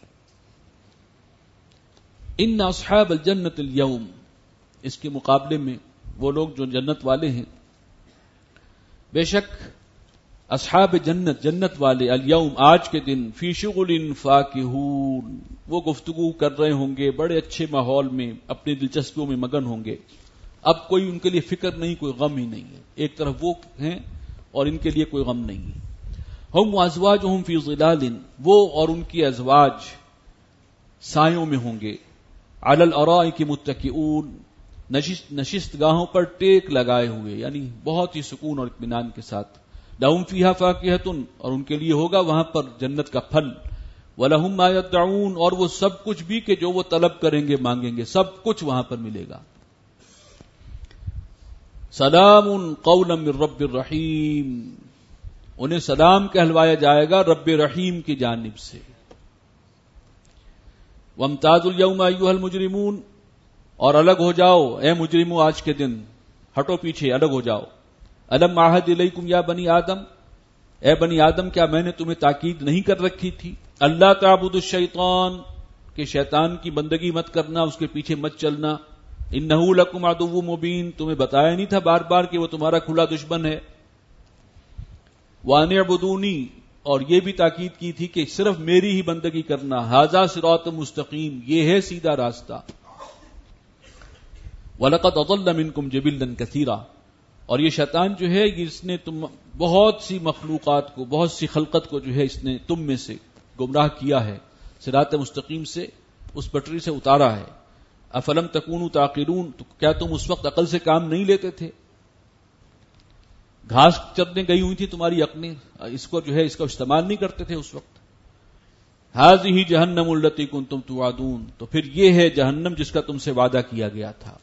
ان اصحاب الجنت اليوم، اس کے مقابلے میں وہ لوگ جو جنت والے ہیں، بے شک اصحاب جنت والے اليوم آج کے دن فی شغل فاکہون، وہ گفتگو کر رہے ہوں گے بڑے اچھے ماحول میں، اپنی دلچسپیوں میں مگن ہوں گے. اب کوئی ان کے لیے فکر نہیں، کوئی غم ہی نہیں ہے. ایک طرف وہ ہیں اور ان کے لیے کوئی غم نہیں ہے. ہم وازواجہم فی ظلال، وہ اور ان کی ازواج سایوں میں ہوں گے. علی الارائک متکئون، نشست گاہوں پر ٹیک لگائے ہوئے، یعنی بہت ہی سکون اور اطمینان کے ساتھ. لہم فیہا فاکہۃ، اور ان کے لیے ہوگا وہاں پر جنت کا پھل. ولہم ما یدعون، اور وہ سب کچھ بھی کہ جو وہ طلب کریں گے مانگیں گے، سب کچھ وہاں پر ملے گا. سلام قولا من رب الرحیم، انہیں سلام کہلوایا جائے گا رب رحیم کی جانب سے. وامتازوا اليوم ایھا المجرمون، اور الگ ہو جاؤ اے مجرمو آج کے دن، ہٹو پیچھے، الگ ہو جاؤ. الم اعہد الیکم یا بنی آدم، اے بنی آدم کیا میں نے تمہیں تاکید نہیں کر رکھی تھی؟ اللہ تعبدوا الشیطان، کہ شیطان کی بندگی مت کرنا، اس کے پیچھے مت چلنا. انہ لکم عدو مبین، تمہیں بتایا نہیں تھا بار بار کہ وہ تمہارا کھلا دشمن ہے. وان اعبدونی، اور یہ بھی تاکید کی تھی کہ صرف میری ہی بندگی کرنا. ھذا صراط مستقیم، یہ ہے سیدھا راستہ. وَلَقَدْ أَضَلَّ مِنْكُمْ جِبِلًّا كَثِيرًا، اور یہ شیطان جو ہے اس نے بہت سی مخلوقات کو، بہت سی خلقت کو جو ہے اس نے تم میں سے گمراہ کیا ہے، صراط مستقیم سے، اس پٹری سے اتارا ہے. افلم تکونوا تعقلون، تو کیا تم اس وقت عقل سے کام نہیں لیتے تھے؟ گھاس چرنے گئی ہوئی تھی تمہاری عقلیں، اس کو جو ہے اس کا استعمال نہیں کرتے تھے اس وقت. ھذہ جہنم التی کنتم توعدون، تو پھر یہ ہے جہنم جس کا تم سے وعدہ کیا گیا تھا.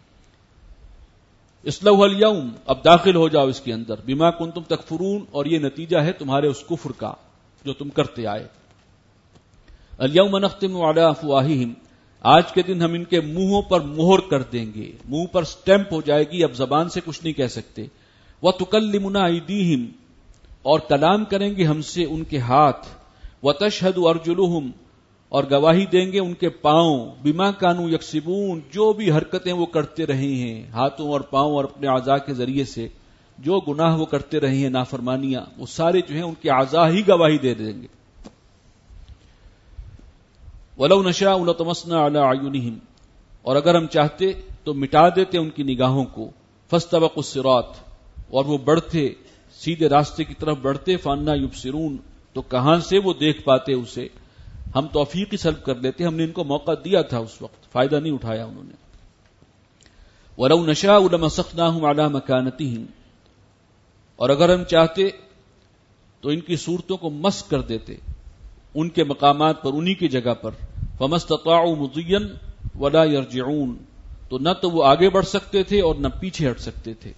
اصلوها اليوم، اب داخل ہو جاؤ اس کے اندر. بما کنتم تکفرون، اور یہ نتیجہ ہے تمہارے اس کفر کا جو تم کرتے آئے. اليوم نختم علی افواہہم، آج کے دن ہم ان کے منہوں پر مہر کر دیں گے، منہ پر سٹیمپ ہو جائے گی، اب زبان سے کچھ نہیں کہہ سکتے. وتکلمنا ایدیہم، اور کلام کریں گے ہم سے ان کے ہاتھ. وتشہد ارجلہم، اور گواہی دیں گے ان کے پاؤں بما کانوا یکسبون، جو بھی حرکتیں وہ کرتے رہے ہیں ہاتھوں اور پاؤں اور اپنے اعضاء کے ذریعے سے، جو گناہ وہ کرتے رہے ہیں نافرمانیاں، وہ سارے جو ہیں ان کے اعضاء ہی گواہی دے دیں گے. وَلَوْ نَشَاءُ لَطَمَسْنَا عَلَىٰ أَعْيُنِهِمْ، اور اگر ہم چاہتے تو مٹا دیتے ان کی نگاہوں کو. فَاسْتَبَقُوا الصِّرَاطَ، اور وہ بڑھتے سیدھے راستے کی طرف بڑھتے. فَأَنَّىٰ يُبْصِرُونَ، تو کہاں سے وہ دیکھ پاتے اسے. ہم توفیق ہی سلب کر لیتے، ہم نے ان کو موقع دیا تھا، اس وقت فائدہ نہیں اٹھایا انہوں نے. وَلَوْ نَشَاءُ لَمَسَخْنَاهُمْ عَلَىٰ مَكَانَتِهِمْ، اور اگر ہم چاہتے تو ان کی صورتوں کو مسخ کر دیتے ان کے مقامات پر، انہی کی جگہ پر. فَمَا اسْتَطَاعُوا مُضِيًّا وَلَا يَرْجِعُونَ، تو نہ تو وہ آگے بڑھ سکتے تھے اور نہ پیچھے ہٹ سکتے تھے.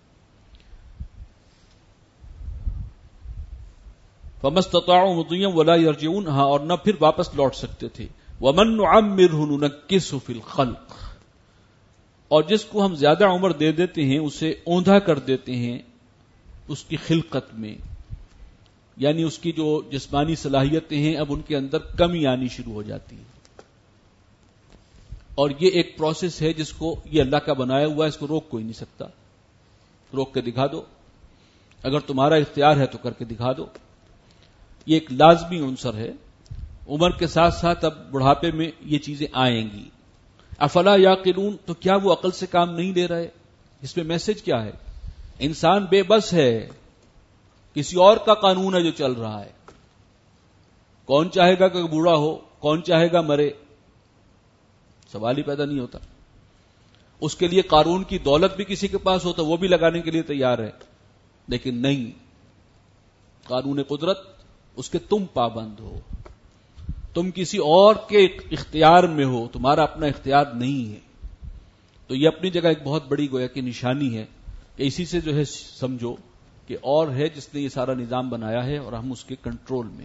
فَمَا اسْتَطَاعُوا مُضِيًّا وَلَا يَرْجِعُونَ، ہاں اور نہ پھر واپس لوٹ سکتے تھے. وَمَن نُعَمِّرْهُ نُنَكِّسْهُ فِي الْخَلْقِ، اور جس کو ہم زیادہ عمر دے دیتے ہیں اسے اوندھا کر دیتے ہیں اس کی خلقت میں، یعنی اس کی جو جسمانی صلاحیتیں ہیں اب ان کے اندر کمی آنی شروع ہو جاتی ہے. اور یہ ایک پروسیس ہے جس کو یہ اللہ کا بنایا ہوا ہے، اس کو روک کوئی نہیں سکتا. روک کے دکھا دو، اگر تمہارا اختیار ہے تو کر کے دکھا دو. یہ ایک لازمی عنصر ہے. عمر کے ساتھ ساتھ اب بڑھاپے میں یہ چیزیں آئیں گی. افلا یعقلون، تو کیا وہ عقل سے کام نہیں لے رہے؟ اس میں میسج کیا ہے؟ انسان بے بس ہے، کسی اور کا قانون ہے جو چل رہا ہے. کون چاہے گا کہ بوڑھا ہو، کون چاہے گا مرے؟ سوال ہی پیدا نہیں ہوتا. اس کے لیے قارون کی دولت بھی کسی کے پاس ہو تو وہ بھی لگانے کے لیے تیار ہے، لیکن نہیں، قانون قدرت اس کے تم پابند ہو، تم کسی اور کے اختیار میں ہو، تمہارا اپنا اختیار نہیں ہے. تو یہ اپنی جگہ ایک بہت بڑی گویا کی نشانی ہے کہ اسی سے جو ہے سمجھو کہ اور ہے جس نے یہ سارا نظام بنایا ہے اور ہم اس کے کنٹرول میں.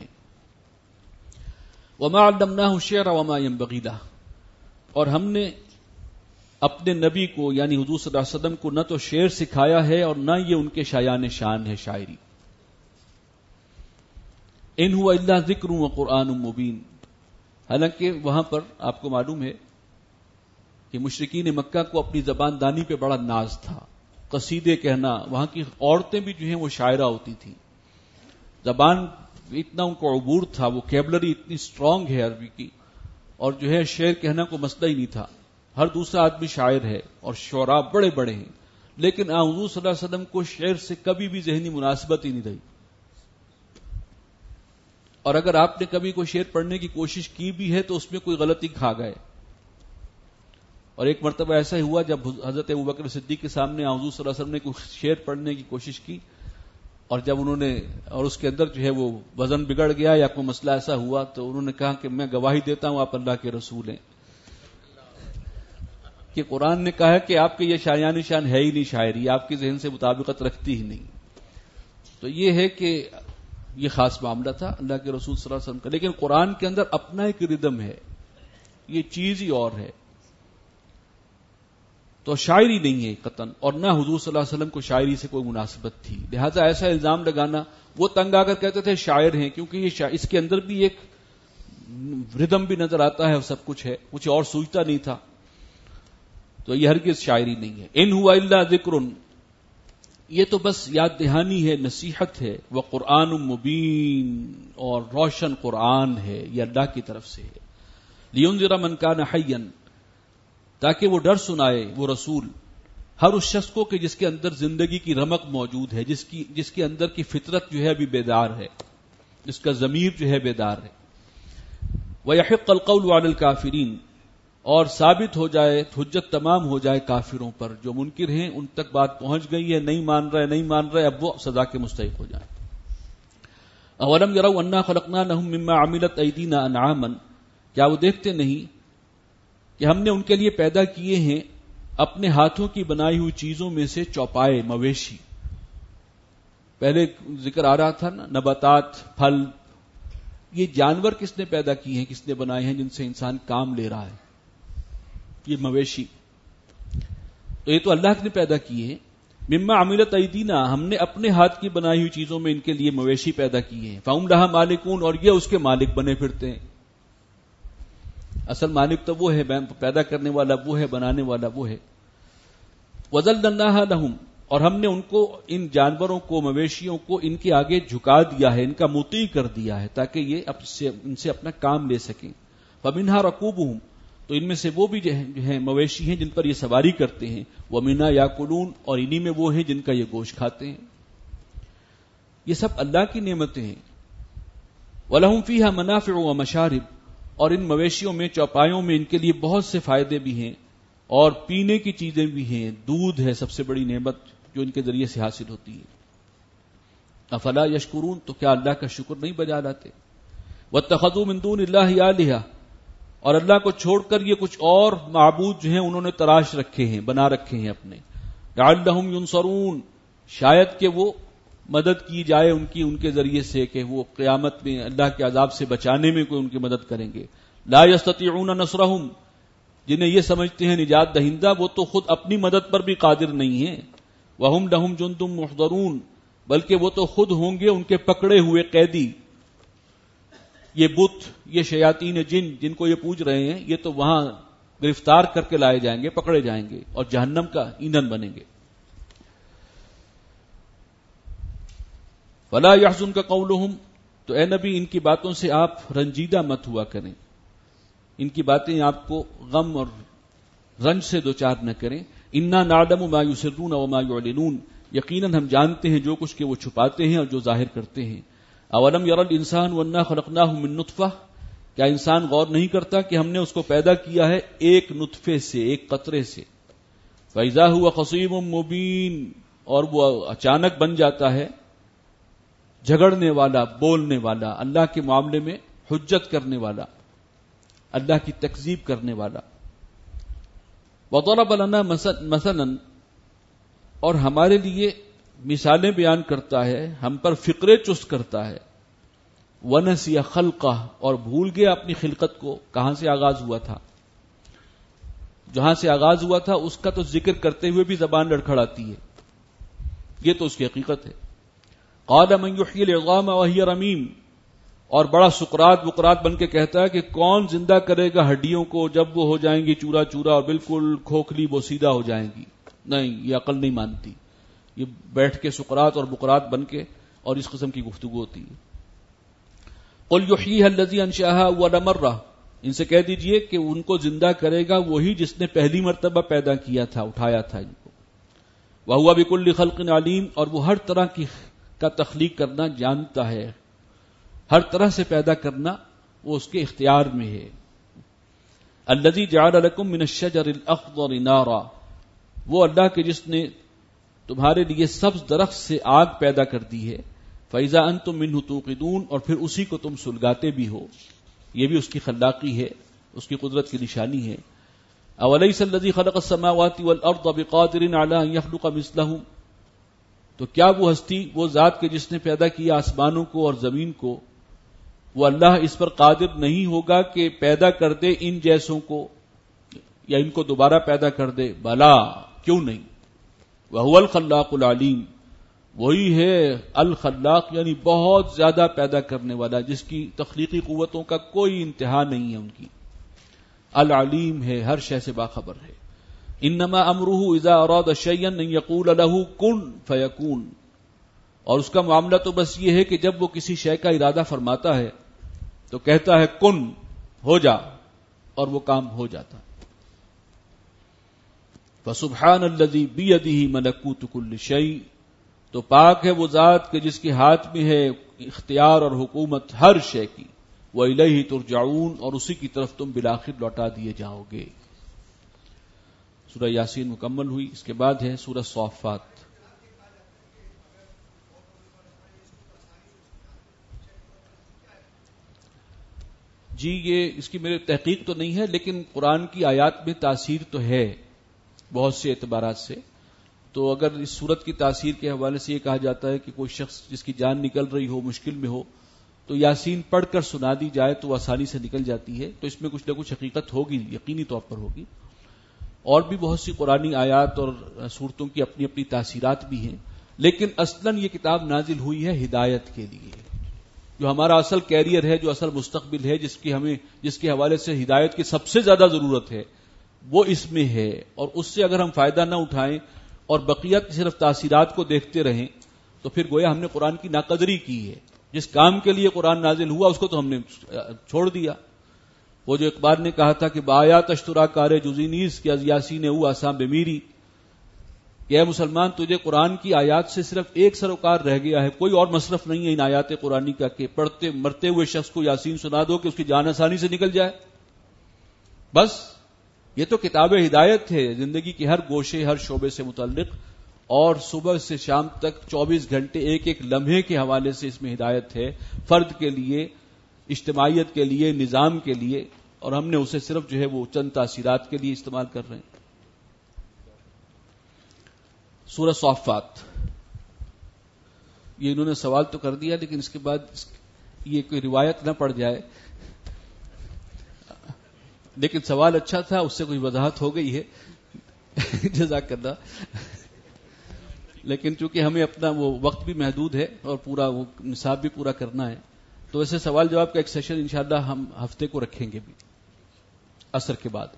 وَمَا عَلَّمْنَاهُ الشِّعْرَ وَمَا يَنبَغِي لَهُ، اور ہم نے اپنے نبی کو یعنی حضور صلی اللہ علیہ وسلم کو نہ تو شعر سکھایا ہے اور نہ یہ ان کے شایان شان ہے شاعری. ان هو الا ذکر وقرآن مبین، حالانکہ وہاں پر آپ کو معلوم ہے کہ مشرکین مکہ کو اپنی زبان دانی پہ بڑا ناز تھا، قصیدے کہنا. وہاں کی عورتیں بھی جو ہیں وہ شاعرہ ہوتی تھیں، زبان اتنا ان کو عبور تھا، وہ کیبلری اتنی سٹرونگ ہے عربی کی، اور جو ہے شعر کہنا کو مسئلہ ہی نہیں تھا. ہر دوسرا آدمی شاعر ہے اور شعراء بڑے بڑے ہیں، لیکن حضور صلی اللہ علیہ وسلم کو شعر سے کبھی بھی ذہنی مناسبت ہی نہیں رہی. اور اگر آپ نے کبھی کوئی شعر پڑھنے کی کوشش کی بھی ہے تو اس میں کوئی غلطی کھا گئے. اور ایک مرتبہ ایسا ہی ہوا جب حضرت ابوبکر صدیق کے سامنے حضور صلی اللہ علیہ وسلم نے کوئی شعر پڑھنے کی کوشش کی، اور جب انہوں نے اور اس کے اندر جو ہے وہ وزن بگڑ گیا یا کوئی مسئلہ ایسا ہوا تو انہوں نے کہا کہ میں گواہی دیتا ہوں آپ اللہ کے رسول ہیں، کہ قرآن نے کہا ہے کہ آپ کے یہ شایان شان ہے ہی نہیں شاعری، آپ کے ذہن سے مطابقت رکھتی ہی نہیں. تو یہ ہے کہ یہ خاص معاملہ تھا اللہ کے رسول صلی اللہ علیہ وسلم کا. لیکن قرآن کے اندر اپنا ایک ردم ہے، یہ چیز ہی اور ہے. تو شاعری نہیں ہے قطعاً، اور نہ حضور صلی اللہ علیہ وسلم کو شاعری سے کوئی مناسبت تھی. لہذا ایسا الزام لگانا، وہ تنگ آ کر کہتے تھے شاعر ہیں، کیونکہ یہ اس کے اندر بھی ایک ردم بھی نظر آتا ہے اور سب کچھ ہے، کچھ اور سوچتا نہیں تھا. تو یہ ہرگز شاعری نہیں ہے. ان ہوا الا ذکر، یہ تو بس یاد دہانی ہے، نصیحت ہے. وہ قرآن مبین، اور روشن قرآن ہے، یہ اللہ کی طرف سے ہے. لینذر من کان حیا، تاکہ وہ ڈر سنائے وہ رسول ہر اس شخص کو کہ جس کے اندر زندگی کی رمق موجود ہے، جس کے اندر کی فطرت جو ہے ابھی بیدار ہے، جس کا ضمیر جو ہے بیدار ہے. وَيَحِقَّ الْقَوْلُ عَلَى الْكَافِرِينَ، اور ثابت ہو جائے، حجت تمام ہو جائے کافروں پر، جو منکر ہیں ان تک بات پہنچ گئی ہے، نہیں مان رہے، اب وہ سزا کے مستحق ہو جائیں. اولم یروا انا خلقنا لهم مما عملت ایدینا انعاما، کیا وہ دیکھتے نہیں کہ ہم نے ان کے لیے پیدا کیے ہیں اپنے ہاتھوں کی بنائی ہوئی چیزوں میں سے چوپائے، مویشی. پہلے ذکر آ رہا تھا نا، نباتات، پھل، یہ جانور کس نے پیدا کیے ہیں، کس نے بنائے ہیں جن سے انسان کام لے رہا ہے؟ یہ مویشی تو یہ تو اللہ نے پیدا کیے ہیں. مما عملت ایدینا، ہم نے اپنے ہاتھ کی بنائی ہوئی چیزوں میں ان کے لیے مویشی پیدا کیے ہیں. فہم لہا مالکون، اور یہ اس کے مالک بنے پھرتے ہیں. اصل مالک تو وہ ہے، پیدا کرنے والا وہ ہے، بنانے والا وہ ہے. وَذَلَّلْنَاهَا لَهُمْ، اور ہم نے ان کو، ان جانوروں کو، مویشیوں کو ان کے آگے جھکا دیا ہے، ان کا مطیع کر دیا ہے تاکہ یہ ان سے اپنا کام لے سکیں. فَمِنْهَا رَكُوبُهُمْ، تو ان میں سے وہ بھی جو ہیں مویشی ہیں جن پر یہ سواری کرتے ہیں. وَمِنْهَا يَأْكُلُونَ، اور انہی میں وہ ہیں جن کا یہ گوشت کھاتے ہیں. یہ سب اللہ کی نعمتیں ہیں. وَلَهُمْ فِيهَا مَنَافِعُ وَمَشَارِبُ، اور ان مویشیوں میں، چوپایوں میں ان کے لیے بہت سے فائدے بھی ہیں اور پینے کی چیزیں بھی ہیں. دودھ ہے سب سے بڑی نعمت جو ان کے ذریعے سے حاصل ہوتی ہے. افلا یشکرون، تو کیا اللہ کا شکر نہیں بجا لاتے. واتخذوا من دون اللہ آلہہ، اور اللہ کو چھوڑ کر یہ کچھ اور معبود جو ہیں انہوں نے تراش رکھے ہیں، بنا رکھے ہیں اپنے. لعلہم ینصرون، شاید کہ وہ مدد کی جائے ان کے ذریعے سے، کہ وہ قیامت میں اللہ کے عذاب سے بچانے میں کوئی ان کی مدد کریں گے. لا یستطیعون نصرہم، جنہیں یہ سمجھتے ہیں نجات دہندہ، وہ تو خود اپنی مدد پر بھی قادر نہیں ہیں. وہم لہم جند محضرون، بلکہ وہ تو خود ہوں گے ان کے پکڑے ہوئے قیدی. یہ بت، یہ شیاطین جن جن کو یہ پوج رہے ہیں، یہ تو وہاں گرفتار کر کے لائے جائیں گے، پکڑے جائیں گے اور جہنم کا ایندھن بنیں گے. ولا يحزنك قولهم، تو اے نبی ان کی باتوں سے آپ رنجیدہ مت ہوا کریں، ان کی باتیں آپ کو غم اور رنج سے دوچار نہ کریں. انا نعلم ما يسرون وما يعلنون، یقیناً ہم جانتے ہیں جو کچھ کہ وہ چھپاتے ہیں اور جو ظاہر کرتے ہیں. اولم ير الانسان وانا خلقناه من نطفہ، کیا انسان غور نہیں کرتا کہ ہم نے اس کو پیدا کیا ہے ایک نطفے سے، ایک قطرے سے. فاذا هو خصيم مبين، اور وہ اچانک بن جاتا ہے جھگڑنے والا، بولنے والا، اللہ کے معاملے میں حجت کرنے والا، اللہ کی تکذیب کرنے والا. وضرب لنا مثلا، اور ہمارے لیے مثالیں بیان کرتا ہے، ہم پر فقرے چست کرتا ہے. ونسی خلقہ، اور بھول گیا اپنی خلقت کو، کہاں سے آغاز ہوا تھا. جہاں سے آغاز ہوا تھا اس کا تو ذکر کرتے ہوئے بھی زبان لڑکھڑاتی ہے، یہ تو اس کی حقیقت ہے. قال من یحیی العظام وہی رمیم، اور بڑا سقراط بقراط بن کے کہتا ہے کہ کون زندہ کرے گا ہڈیوں کو جب وہ ہو جائیں گی چورا چورا اور بالکل کھوکھلی بوسیدہ ہو جائیں گی. نہیں، یہ عقل نہیں مانتی. یہ بیٹھ کے سقراط اور بقراط بن کے اور اس قسم کی گفتگو ہوتی ہے. قل یحییھا الذی انشأھا اول مرہ، ان سے کہہ دیجئے کہ ان کو زندہ کرے گا وہی جس نے پہلی مرتبہ پیدا کیا تھا، اٹھایا تھا ان کو. وہو بکل خلق علیم، اور وہ ہر طرح کا تخلیق کرنا جانتا ہے، ہر طرح سے پیدا کرنا وہ اس کے اختیار میں ہے. الذی جعل لکم من الشجر الاخضر نارا، وہ اللہ کے جس نے تمہارے لیے سبز درخت سے آگ پیدا کر دی ہے. فاذا انتم منہ توقدون، اور پھر اسی کو تم سلگاتے بھی ہو. یہ بھی اس کی خلاقی ہے، اس کی قدرت کی نشانی ہے. اولیس الذی خلق السماوات والارض بقادر علی ان یخلق مثلہم، تو کیا وہ ہستی، وہ ذات کے جس نے پیدا کیا آسمانوں کو اور زمین کو، وہ اللہ اس پر قادر نہیں ہوگا کہ پیدا کر دے ان جیسوں کو، یا ان کو دوبارہ پیدا کر دے. بلا، کیوں نہیں. وہو الخلاق العلیم، وہی ہے الخلاق، یعنی بہت زیادہ پیدا کرنے والا، جس کی تخلیقی قوتوں کا کوئی انتہا نہیں ہے ان کی. العلیم ہے، ہر شے سے باخبر ہے. انما امرہ اذا اراد شیئا ان یقول له کن فیکون، اور اس کا معاملہ تو بس یہ ہے کہ جب وہ کسی شے کا ارادہ فرماتا ہے تو کہتا ہے کن، ہو جا، اور وہ کام ہو جاتا. فسبحان الذی بیدہ ملکوت کل شیء، تو پاک ہے وہ ذات کہ جس کے ہاتھ میں ہے اختیار اور حکومت ہر شے کی. وَإِلَيْهِ تُرْجَعُونَ، اور اسی کی طرف تم بالآخر لوٹا دیے جاؤ گے. سورہ یاسین مکمل ہوئی. اس کے بعد ہے سورہ صافات. جی یہ اس کی میرے تحقیق تو نہیں ہے، لیکن قرآن کی آیات میں تاثیر تو ہے بہت سے اعتبارات سے. تو اگر اس سورت کی تاثیر کے حوالے سے یہ کہا جاتا ہے کہ کوئی شخص جس کی جان نکل رہی ہو، مشکل میں ہو، تو یاسین پڑھ کر سنا دی جائے تو آسانی سے نکل جاتی ہے. تو اس میں کچھ نہ کچھ حقیقت ہوگی، یقینی طور پر ہوگی. اور بھی بہت سی قرآنی آیات اور صورتوں کی اپنی اپنی تاثیرات بھی ہیں، لیکن اصلاً یہ کتاب نازل ہوئی ہے ہدایت کے لیے. جو ہمارا اصل کیریئر ہے، جو اصل مستقبل ہے، جس کے حوالے سے ہدایت کی سب سے زیادہ ضرورت ہے، وہ اس میں ہے، اور اس سے اگر ہم فائدہ نہ اٹھائیں اور بقیت صرف تاثیرات کو دیکھتے رہیں تو پھر گویا ہم نے قرآن کی ناقدری کی ہے. جس کام کے لیے قرآن نازل ہوا اس کو تو ہم نے چھوڑ دیا. وہ جو اقبال نے کہا تھا کہ بآیات اشترا کار جزی نیز کہ از یاسین او آسام بمیری، کہ اے مسلمان تجھے قرآن کی آیات سے صرف ایک سروکار رہ گیا ہے، کوئی اور مصرف نہیں ہے ان آیات قرآنی کا کہ پڑھتے مرتے ہوئے شخص کو یاسین سنا دو کہ اس کی جان آسانی سے نکل جائے. بس یہ تو کتاب ہدایت ہے زندگی کے ہر گوشے ہر شعبے سے متعلق، اور صبح سے شام تک 24 گھنٹے ایک ایک لمحے کے حوالے سے اس میں ہدایت ہے، فرد کے لیے، اجتماعیت کے لیے، نظام کے لیے، اور ہم نے اسے صرف جو ہے وہ چند تاثیرات کے لیے استعمال کر رہے ہیں. سورہ صافات، یہ انہوں نے سوال تو کر دیا لیکن اس کے بعد یہ کوئی روایت نہ پڑ جائے، لیکن سوال اچھا تھا، اس سے کوئی وضاحت ہو گئی ہے. جزاک اللہ. لیکن چونکہ ہمیں اپنا وہ وقت بھی محدود ہے اور پورا وہ نصاب بھی پورا کرنا ہے، تو ایسے سوال جواب کا ایک سیشن انشاءاللہ ہم ہفتے کو رکھیں گے بھی عصر کے بعد.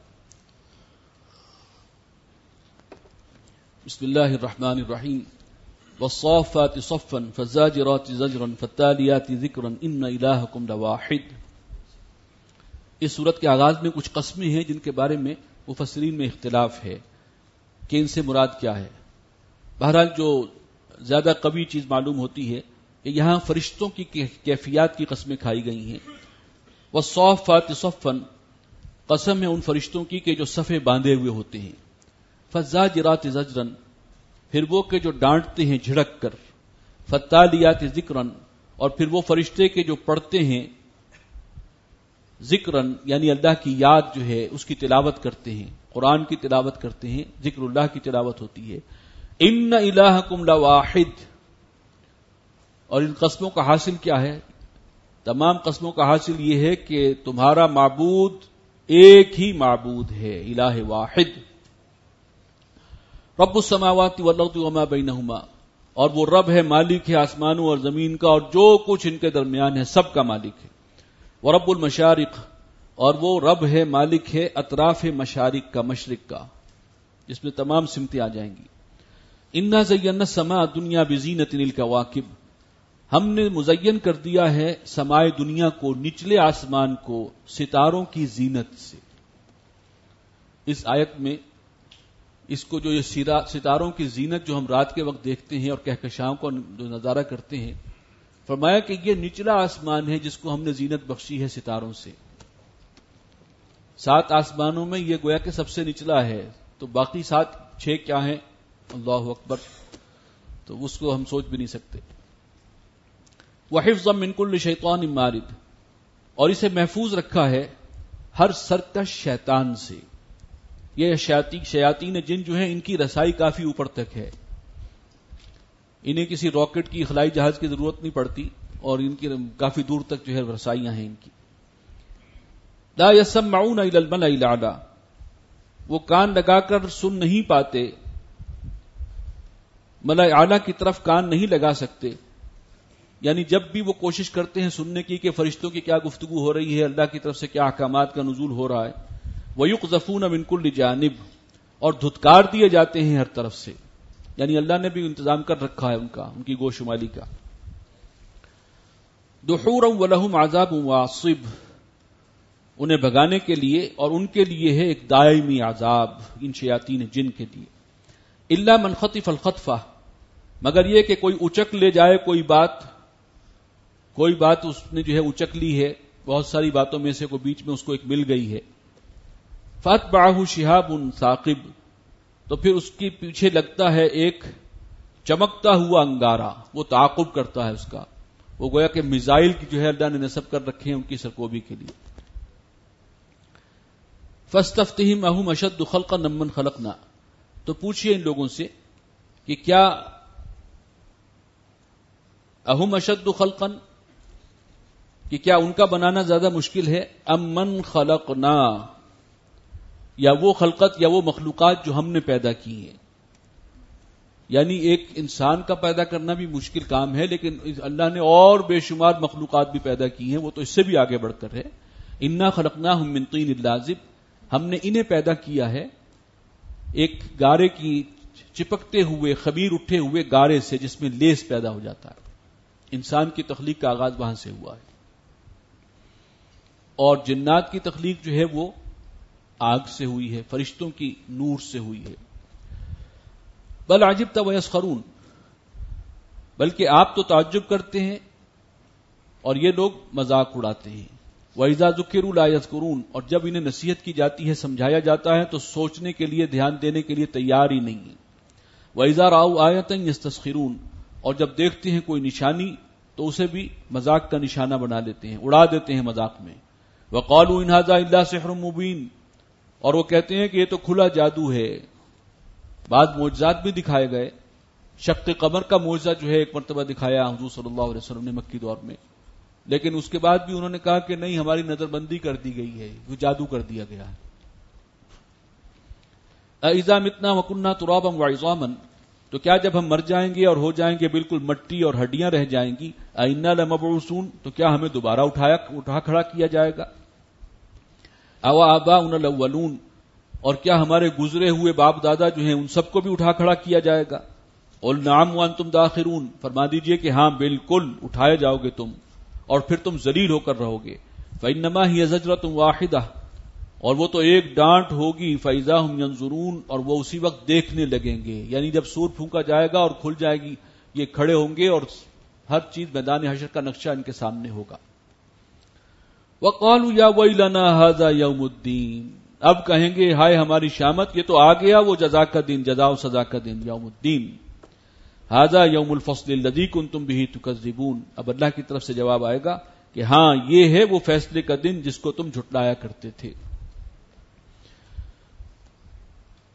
بسم اللہ الرحمن الرحیم. والصافات صفا فالزاجرات زجرا فالتالیات ذکرا ان الہکم لواحد. اس صورت کے آغاز میں کچھ قسمیں ہیں جن کے بارے میں مفسرین میں اختلاف ہے کہ ان سے مراد کیا ہے. بہرحال جو زیادہ قوی چیز معلوم ہوتی ہے کہ یہاں فرشتوں کی کیفیات کی قسمیں کھائی گئی ہیں. والصافات صفا، قسم ہے ان فرشتوں کی کہ جو صفیں باندھے ہوئے ہوتے ہیں. فالزاجرات زجرا، پھر وہ کہ جو ڈانٹتے ہیں جھڑک کر. فالتالیات ذکرا، اور پھر وہ فرشتے کے جو پڑھتے ہیں ذکرن، یعنی اللہ کی یاد جو ہے اس کی تلاوت کرتے ہیں، قرآن کی تلاوت کرتے ہیں، ذکر اللہ کی تلاوت ہوتی ہے. ان الہکم لواحد. اور ان قسموں کا حاصل کیا ہے؟ تمام قسموں کا حاصل یہ ہے کہ تمہارا معبود ایک ہی معبود ہے، الہ واحد. رب السماوات والارض وما بینہما، اور وہ رب ہے، مالک ہے آسمانوں اور زمین کا اور جو کچھ ان کے درمیان ہے، سب کا مالک ہے. ورب المشارق، اور وہ رب ہے، مالک ہے اطراف مشارق کا، مشرق کا، جس میں تمام سمتیں آ جائیں گی. انا زینا السماء الدنیا بزینۃ الکواکب، ہم نے مزین کر دیا ہے سمائے دنیا کو، نچلے آسمان کو، ستاروں کی زینت سے. اس آیت میں اس کو جو یہ ستاروں کی زینت جو ہم رات کے وقت دیکھتے ہیں اور کہکشاؤں کو جو نظارہ کرتے ہیں، فرمایا کہ یہ نچلا آسمان ہے جس کو ہم نے زینت بخشی ہے ستاروں سے. 7 آسمانوں میں یہ گویا کہ سب سے نچلا ہے، تو باقی 6 کیا ہیں؟ اللہ اکبر، تو اس کو ہم سوچ بھی نہیں سکتے. وحفظا من کل شیطان مارد، اور اسے محفوظ رکھا ہے ہر سرکش شیطان سے. یہ شیاطین جن جو ہیں ان کی رسائی کافی اوپر تک ہے، انہیں کسی راکٹ کی خلائی جہاز کی ضرورت نہیں پڑتی اور ان کی کافی دور تک جو ہے رسائیاں ہیں ان کی. لا يسمعون الى الملأ الاعلى، وہ کان لگا کر سن نہیں پاتے، ملأ اعلی کی طرف کان نہیں لگا سکتے. یعنی جب بھی وہ کوشش کرتے ہیں سننے کی کہ فرشتوں کی کیا گفتگو ہو رہی ہے، اللہ کی طرف سے کیا احکامات کا نزول ہو رہا ہے. وَيُقْذَفُونَ مِنْ كُلِّ جانب، اور دھتکار دیے جاتے ہیں ہر طرف سے، یعنی اللہ نے بھی انتظام کر رکھا ہے ان کی گوشمالی کا. دُحُورًا وَلَهُمْ عَذَابٌ وَعَصِبٌ، انہیں بھگانے کے لیے اور ان کے لیے ہے ایک دائمی عذاب، ان شیاطین جن کے لیے. الا من خطف الخطفہ، مگر یہ کہ کوئی اچک لے جائے کوئی بات اس نے جو ہے اچک لی ہے، بہت ساری باتوں میں سے کوئی بیچ میں اس کو ایک مل گئی ہے. فاتبعہ شہاب ثاقب، تو پھر اس کے پیچھے لگتا ہے ایک چمکتا ہوا انگارہ، وہ تعاقب کرتا ہے اس کا. وہ گویا کہ میزائل کی جو ہے اللہ نے نصب کر رکھے ہیں ان کی سرکوبی کے لیے. فاستفتہم اہم اشد خلقا ممن خلقنا، تو پوچھئے ان لوگوں سے کہ کیا اہم اشد خلقا، کہ کیا ان کا بنانا زیادہ مشکل ہے، ام من خلقنا، یا وہ خلقت یا وہ مخلوقات جو ہم نے پیدا کی ہیں. یعنی ایک انسان کا پیدا کرنا بھی مشکل کام ہے، لیکن اللہ نے اور بے شمار مخلوقات بھی پیدا کی ہیں، وہ تو اس سے بھی آگے بڑھ کر ہے. انا خلقناہم من طین لازب، ہم نے انہیں پیدا کیا ہے ایک گارے کی چپکتے ہوئے خمیر اٹھے ہوئے گارے سے جس میں لیس پیدا ہو جاتا ہے. انسان کی تخلیق کا آغاز وہاں سے ہوا ہے. اور جنات کی تخلیق جو ہے وہ آگ سے ہوئی ہے، فرشتوں کی نور سے ہوئی ہے. بل عجبت ویسخرون، بلکہ آپ تو تعجب کرتے ہیں اور یہ لوگ مذاق اڑاتے ہیں. وَإِذَا ذُكِّرُوا لَا يَذْكُرُونَ، اور جب انہیں نصیحت کی جاتی ہے، سمجھایا جاتا ہے تو سوچنے کے لیے، دھیان دینے کے لیے تیار ہی نہیں ہے. وَإِذَا رَأَوْا آيَةً يَسْتَسْخِرُونَ، اور جب دیکھتے ہیں کوئی نشانی تو اسے بھی مذاق کا نشانہ بنا لیتے ہیں، اڑا دیتے ہیں مذاق میں. وَقَالُوا إِنْ هَذَا إِلَّا سِحْرٌ مُبِينٌ، اور وہ کہتے ہیں کہ یہ تو کھلا جادو ہے. بعض معجزات بھی دکھائے گئے. شق قمر کا معجزہ جو ہے ایک مرتبہ دکھایا حضور صلی اللہ علیہ وسلم نے مکی دور میں، لیکن اس کے بعد بھی انہوں نے کہا کہ نہیں، ہماری نظر بندی کر دی گئی ہے، وہ جادو کر دیا گیا ہے. اَإِذَا مِتْنَا وَكُنَّا تُرَابًا وَعِظَامًا، تو کیا جب ہم مر جائیں گے اور ہو جائیں گے بالکل مٹی اور ہڈیاں رہ جائیں گی، أَإِنَّا لَمَبْعُوثُونَ، تو کیا ہمیں دوبارہ اٹھا کھڑا کیا جائے گا. أَوْ آبَاؤُنَا الْأَوَّلُونَ، اور کیا ہمارے گزرے ہوئے باپ دادا جو ہیں ان سب کو بھی اٹھا کھڑا کیا جائے گا. قُلْ نَعَمْ وَأَنْتُمْ دَاخِرُونَ، فرما دیجئے کہ ہاں بالکل اٹھائے جاؤ گے تم، اور پھر تم ذلیل ہو کر رہو گے. فَإِنَّمَا هِيَ زَجْرَةٌ وَاحِدَةٌ، اور وہ تو ایک ڈانٹ ہوگی. فَإِذَا هُمْ يَنظُرُونَ، اور وہ اسی وقت دیکھنے لگیں گے. یعنی جب سور پھونکا جائے گا اور کھل جائے گی، یہ کھڑے ہوں گے اور ہر چیز میدان حشر کا نقشہ ان کے سامنے ہوگا. وَقَالُوا يَا وَيْلَنَا هَذَا يَوْمُ الدِّينِ، اب کہیں گے ہائے ہماری شامت، یہ تو آ گیا وہ جزا کا دن، جزا و سزا کا دن، یوم الدین. ھذا یوم الفصل الذی کنتم بہ تکذبون، اب اللہ کی طرف سے جواب آئے گا کہ ہاں یہ ہے وہ فیصلے کا دن جس کو تم جھٹلایا کرتے تھے.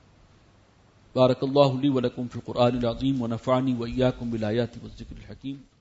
بارک اللہ لی ولکم فی القرآن العظیم ونفعنی وإیاکم بالآیات والذکر الحکیم.